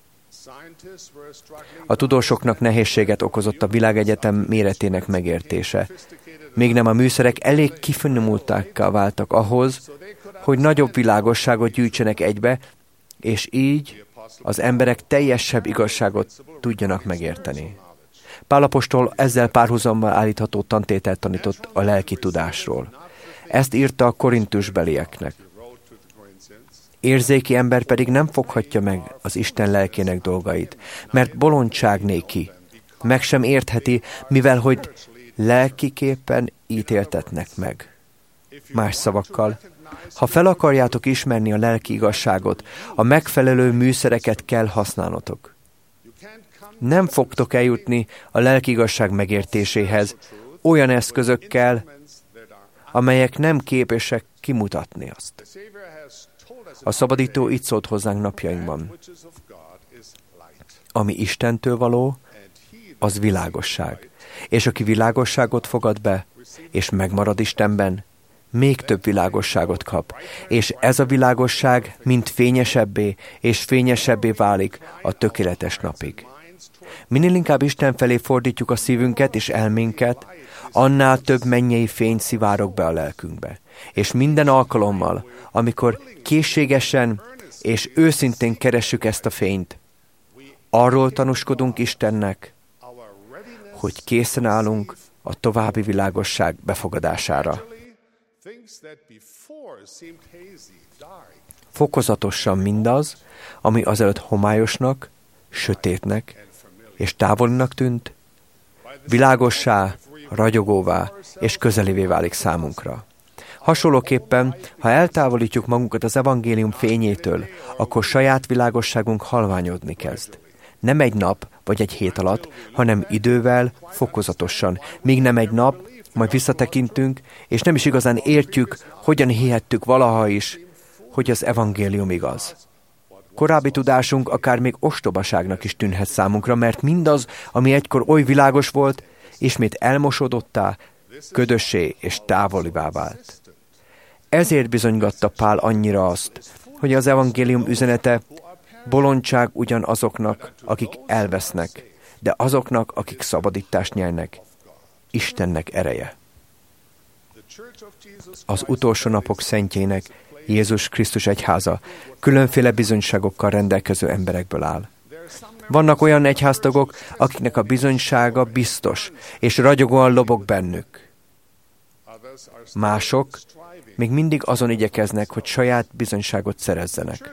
A tudósoknak nehézséget okozott a világegyetem méretének megértése. Még nem a műszerek elég kifinomultakká váltak ahhoz, hogy nagyobb világosságot gyűjtsenek egybe, és így az emberek teljesebb igazságot tudjanak megérteni. Pál apostol ezzel párhuzammal állítható tantételt tanított a lelki tudásról. Ezt írta a korintusbelieknek. Érzéki ember pedig nem foghatja meg az Isten lelkének dolgait, mert bolondság néki, meg sem értheti, mivel hogy lelkiképpen ítéltetnek meg. Más szavakkal, ha fel akarjátok ismerni a lelki igazságot, a megfelelő műszereket kell használnotok. Nem fogtok eljutni a lelki igazság megértéséhez olyan eszközökkel, amelyek nem képesek kimutatni azt. A szabadító így szólt hozzánk napjainkban. Ami Istentől való, az világosság. És aki világosságot fogad be, és megmarad Istenben, még több világosságot kap. És ez a világosság mind fényesebbé és fényesebbé válik a tökéletes napig. Minél inkább Isten felé fordítjuk a szívünket és elménket, annál több mennyei fény szivárog be a lelkünkbe. És minden alkalommal, amikor készségesen és őszintén keressük ezt a fényt, arról tanúskodunk Istennek, hogy készen állunk a további világosság befogadására. Fokozatosan mindaz, ami azelőtt homályosnak, sötétnek és távolinak tűnt, világossá, ragyogóvá és közelévé válik számunkra. Hasonlóképpen, ha eltávolítjuk magunkat az evangélium fényétől, akkor saját világosságunk halványodni kezd. Nem egy nap vagy egy hét alatt, hanem idővel, fokozatosan. Míg nem egy nap, majd visszatekintünk, és nem is igazán értjük, hogyan hihettük valaha is, hogy az evangélium igaz. Korábbi tudásunk akár még ostobaságnak is tűnhet számunkra, mert mindaz, ami egykor oly világos volt, ismét elmosódottá, ködössé és távolivá vált. Ezért bizonygatta Pál annyira azt, hogy az evangélium üzenete bolondság ugyan azoknak, akik elvesznek, de azoknak, akik szabadítást nyernek, Istennek ereje. Az utolsó napok szentjének Jézus Krisztus egyháza különféle bizonyságokkal rendelkező emberekből áll. Vannak olyan egyháztagok, akiknek a bizonysága biztos, és ragyogóan lobog bennük. Mások még mindig azon igyekeznek, hogy saját bizonyságot szerezzenek.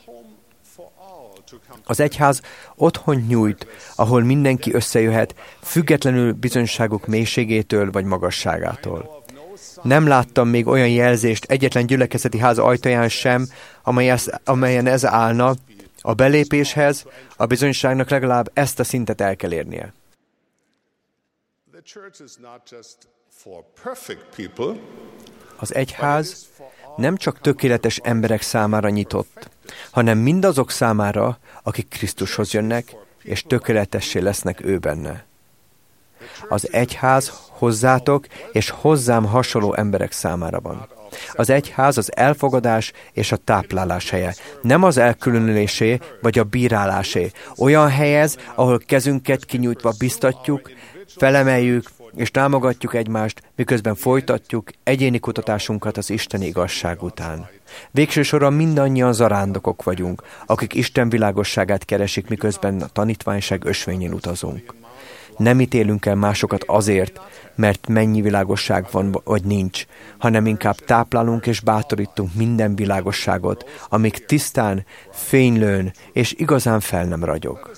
Az egyház otthon nyújt, ahol mindenki összejöhet, függetlenül bizonyságok mélységétől vagy magasságától. Nem láttam még olyan jelzést egyetlen gyülekezeti ház ajtaján sem, amelyen ez állna, a belépéshez a bizonyságnak legalább ezt a szintet el kell érnie. Az egyház nem csak tökéletes emberek számára nyitott, hanem mindazok számára, akik Krisztushoz jönnek, és tökéletessé lesznek ő benne. Az egyház hozzátok és hozzám hasonló emberek számára van. Az egyház az elfogadás és a táplálás helye, nem az elkülönülésé vagy a bírálásé. Olyan helyez, ahol kezünket kinyújtva biztatjuk, felemeljük és támogatjuk egymást, miközben folytatjuk egyéni kutatásunkat az isteni igazság után. Végső soron mindannyian zarándokok vagyunk, akik Isten világosságát keresik, miközben a tanítványság ösvényén utazunk. Nem ítélünk el másokat azért, mert mennyi világosság van vagy nincs, hanem inkább táplálunk és bátorítunk minden világosságot, amíg tisztán, fénylőn és igazán fel nem ragyog.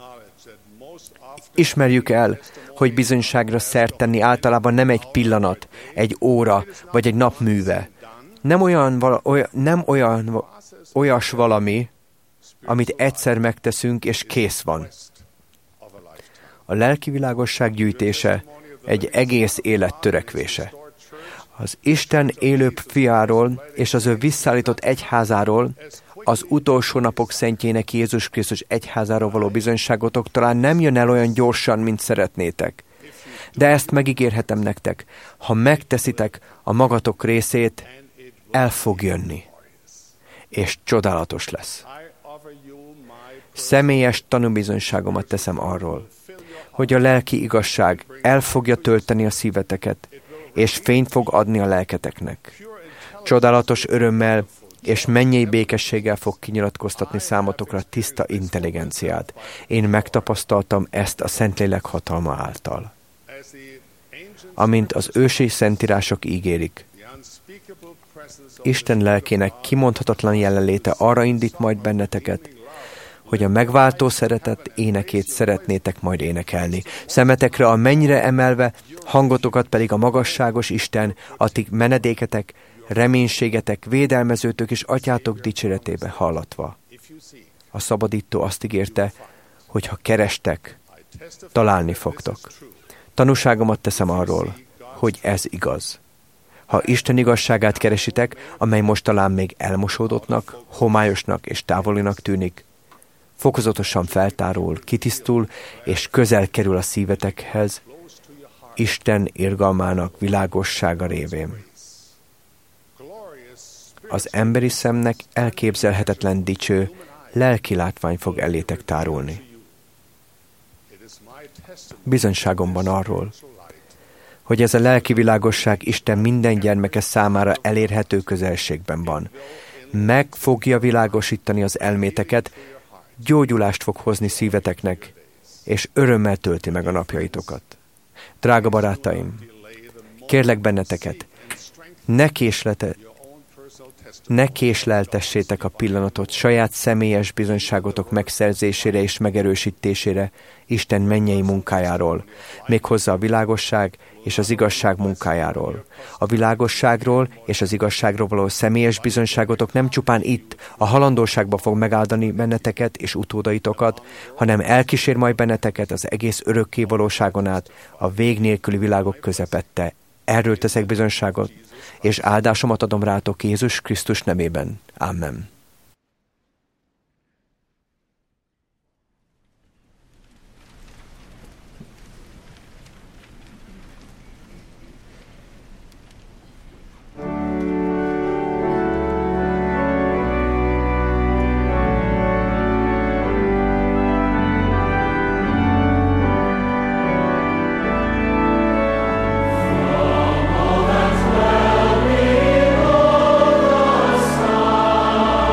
Ismerjük el, hogy bizonyságra szert tenni általában nem egy pillanat, egy óra vagy egy nap műve. Nem olyas valami, amit egyszer megteszünk és kész van. A lelki világosság gyűjtése egy egész élet törekvése. Az Isten élőbb fiáról és az ő visszaállított egyházáról, az utolsó napok szentjének Jézus Krisztus egyházáról való bizonyságotok talán nem jön el olyan gyorsan, mint szeretnétek. De ezt megígérhetem nektek, ha megteszitek a magatok részét, el fog jönni. És csodálatos lesz. Személyes tanúbizonyságomat teszem arról, hogy a lelki igazság el fogja tölteni a szíveteket, és fényt fog adni a lelketeknek. Csodálatos örömmel és mennyei békességgel fog kinyilatkoztatni számotokra tiszta intelligenciát. Én megtapasztaltam ezt a Szentlélek hatalma által. Amint az ősi szentírások ígérik, Isten lelkének kimondhatatlan jelenléte arra indít majd benneteket, hogy a megváltó szeretet énekét szeretnétek majd énekelni. Szemetekre a mennyre emelve, hangotokat pedig a magasságos Isten, atik menedéketek, reménységetek, védelmezőtök és atyátok dicséretébe hallatva. A szabadító azt ígérte, hogy ha kerestek, találni fogtok. Tanúságomat teszem arról, hogy ez igaz. Ha Isten igazságát keresitek, amely most talán még elmosódottnak, homályosnak és távolinak tűnik, fokozatosan feltárul, kitisztul és közel kerül a szívetekhez, Isten irgalmának világossága révén. Az emberi szemnek elképzelhetetlen dicső, lelki látvány fog elétek tárulni. Bizonyságom van arról, hogy ez a lelki világosság Isten minden gyermeke számára elérhető közelségben van. Meg fogja világosítani az elméteket, gyógyulást fog hozni szíveteknek, és örömmel tölti meg a napjaitokat. Drága barátaim, kérlek benneteket, ne késleltessétek a pillanatot saját személyes bizonyságotok megszerzésére és megerősítésére Isten mennyei munkájáról, méghozzá a világosság és az igazság munkájáról. A világosságról és az igazságról való személyes bizonyságotok nem csupán itt, a halandóságba fog megáldani benneteket és utódaitokat, hanem elkísér majd benneteket az egész örökké valóságon át, a vég nélküli világok közepette. Erről teszek bizonyságot, és áldásomat adom rátok Jézus Krisztus nevében. Amen. All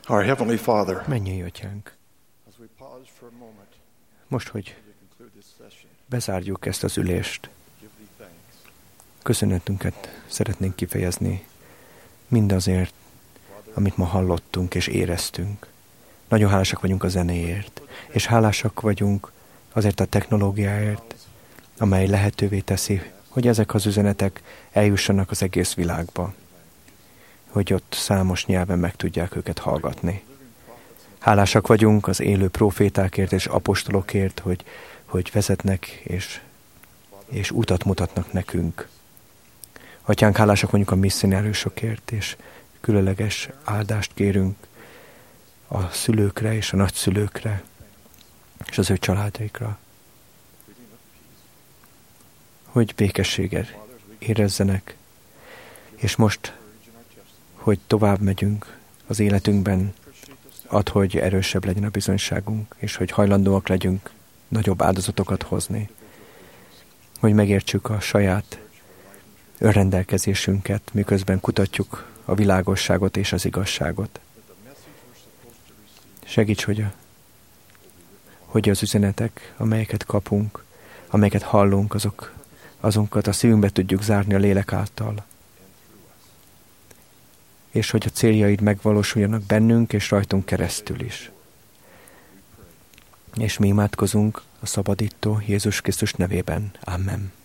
Our Heavenly Father, mennyei Atyánk, most, hogy bezárjuk ezt az ülést, köszönetünket szeretnénk kifejezni mindazért, amit ma hallottunk és éreztünk. Nagyon hálásak vagyunk a zenéért, és hálásak vagyunk azért a technológiáért, amely lehetővé teszi, hogy ezek az üzenetek eljussanak az egész világba, hogy ott számos nyelven meg tudják őket hallgatni. Hálásak vagyunk az élő profétákért és apostolokért, hogy vezetnek és utat mutatnak nekünk. Atyánk, hálásak vagyunk a misszionáriusokért, és különleges áldást kérünk a szülőkre és a nagyszülőkre, és az ő családaikra, hogy békességet érezzenek, és most, hogy tovább megyünk az életünkben, add, hogy erősebb legyen a bizonyságunk, és hogy hajlandóak legyünk nagyobb áldozatokat hozni, hogy megértsük a saját önrendelkezésünket, miközben kutatjuk a világosságot és az igazságot. Segíts, hogy az üzenetek, amelyeket kapunk, amelyeket hallunk, azokat a szívünkbe tudjuk zárni a lélek által. És hogy a céljaid megvalósuljanak bennünk és rajtunk keresztül is. És mi imádkozunk a szabadító Jézus Krisztus nevében. Amen.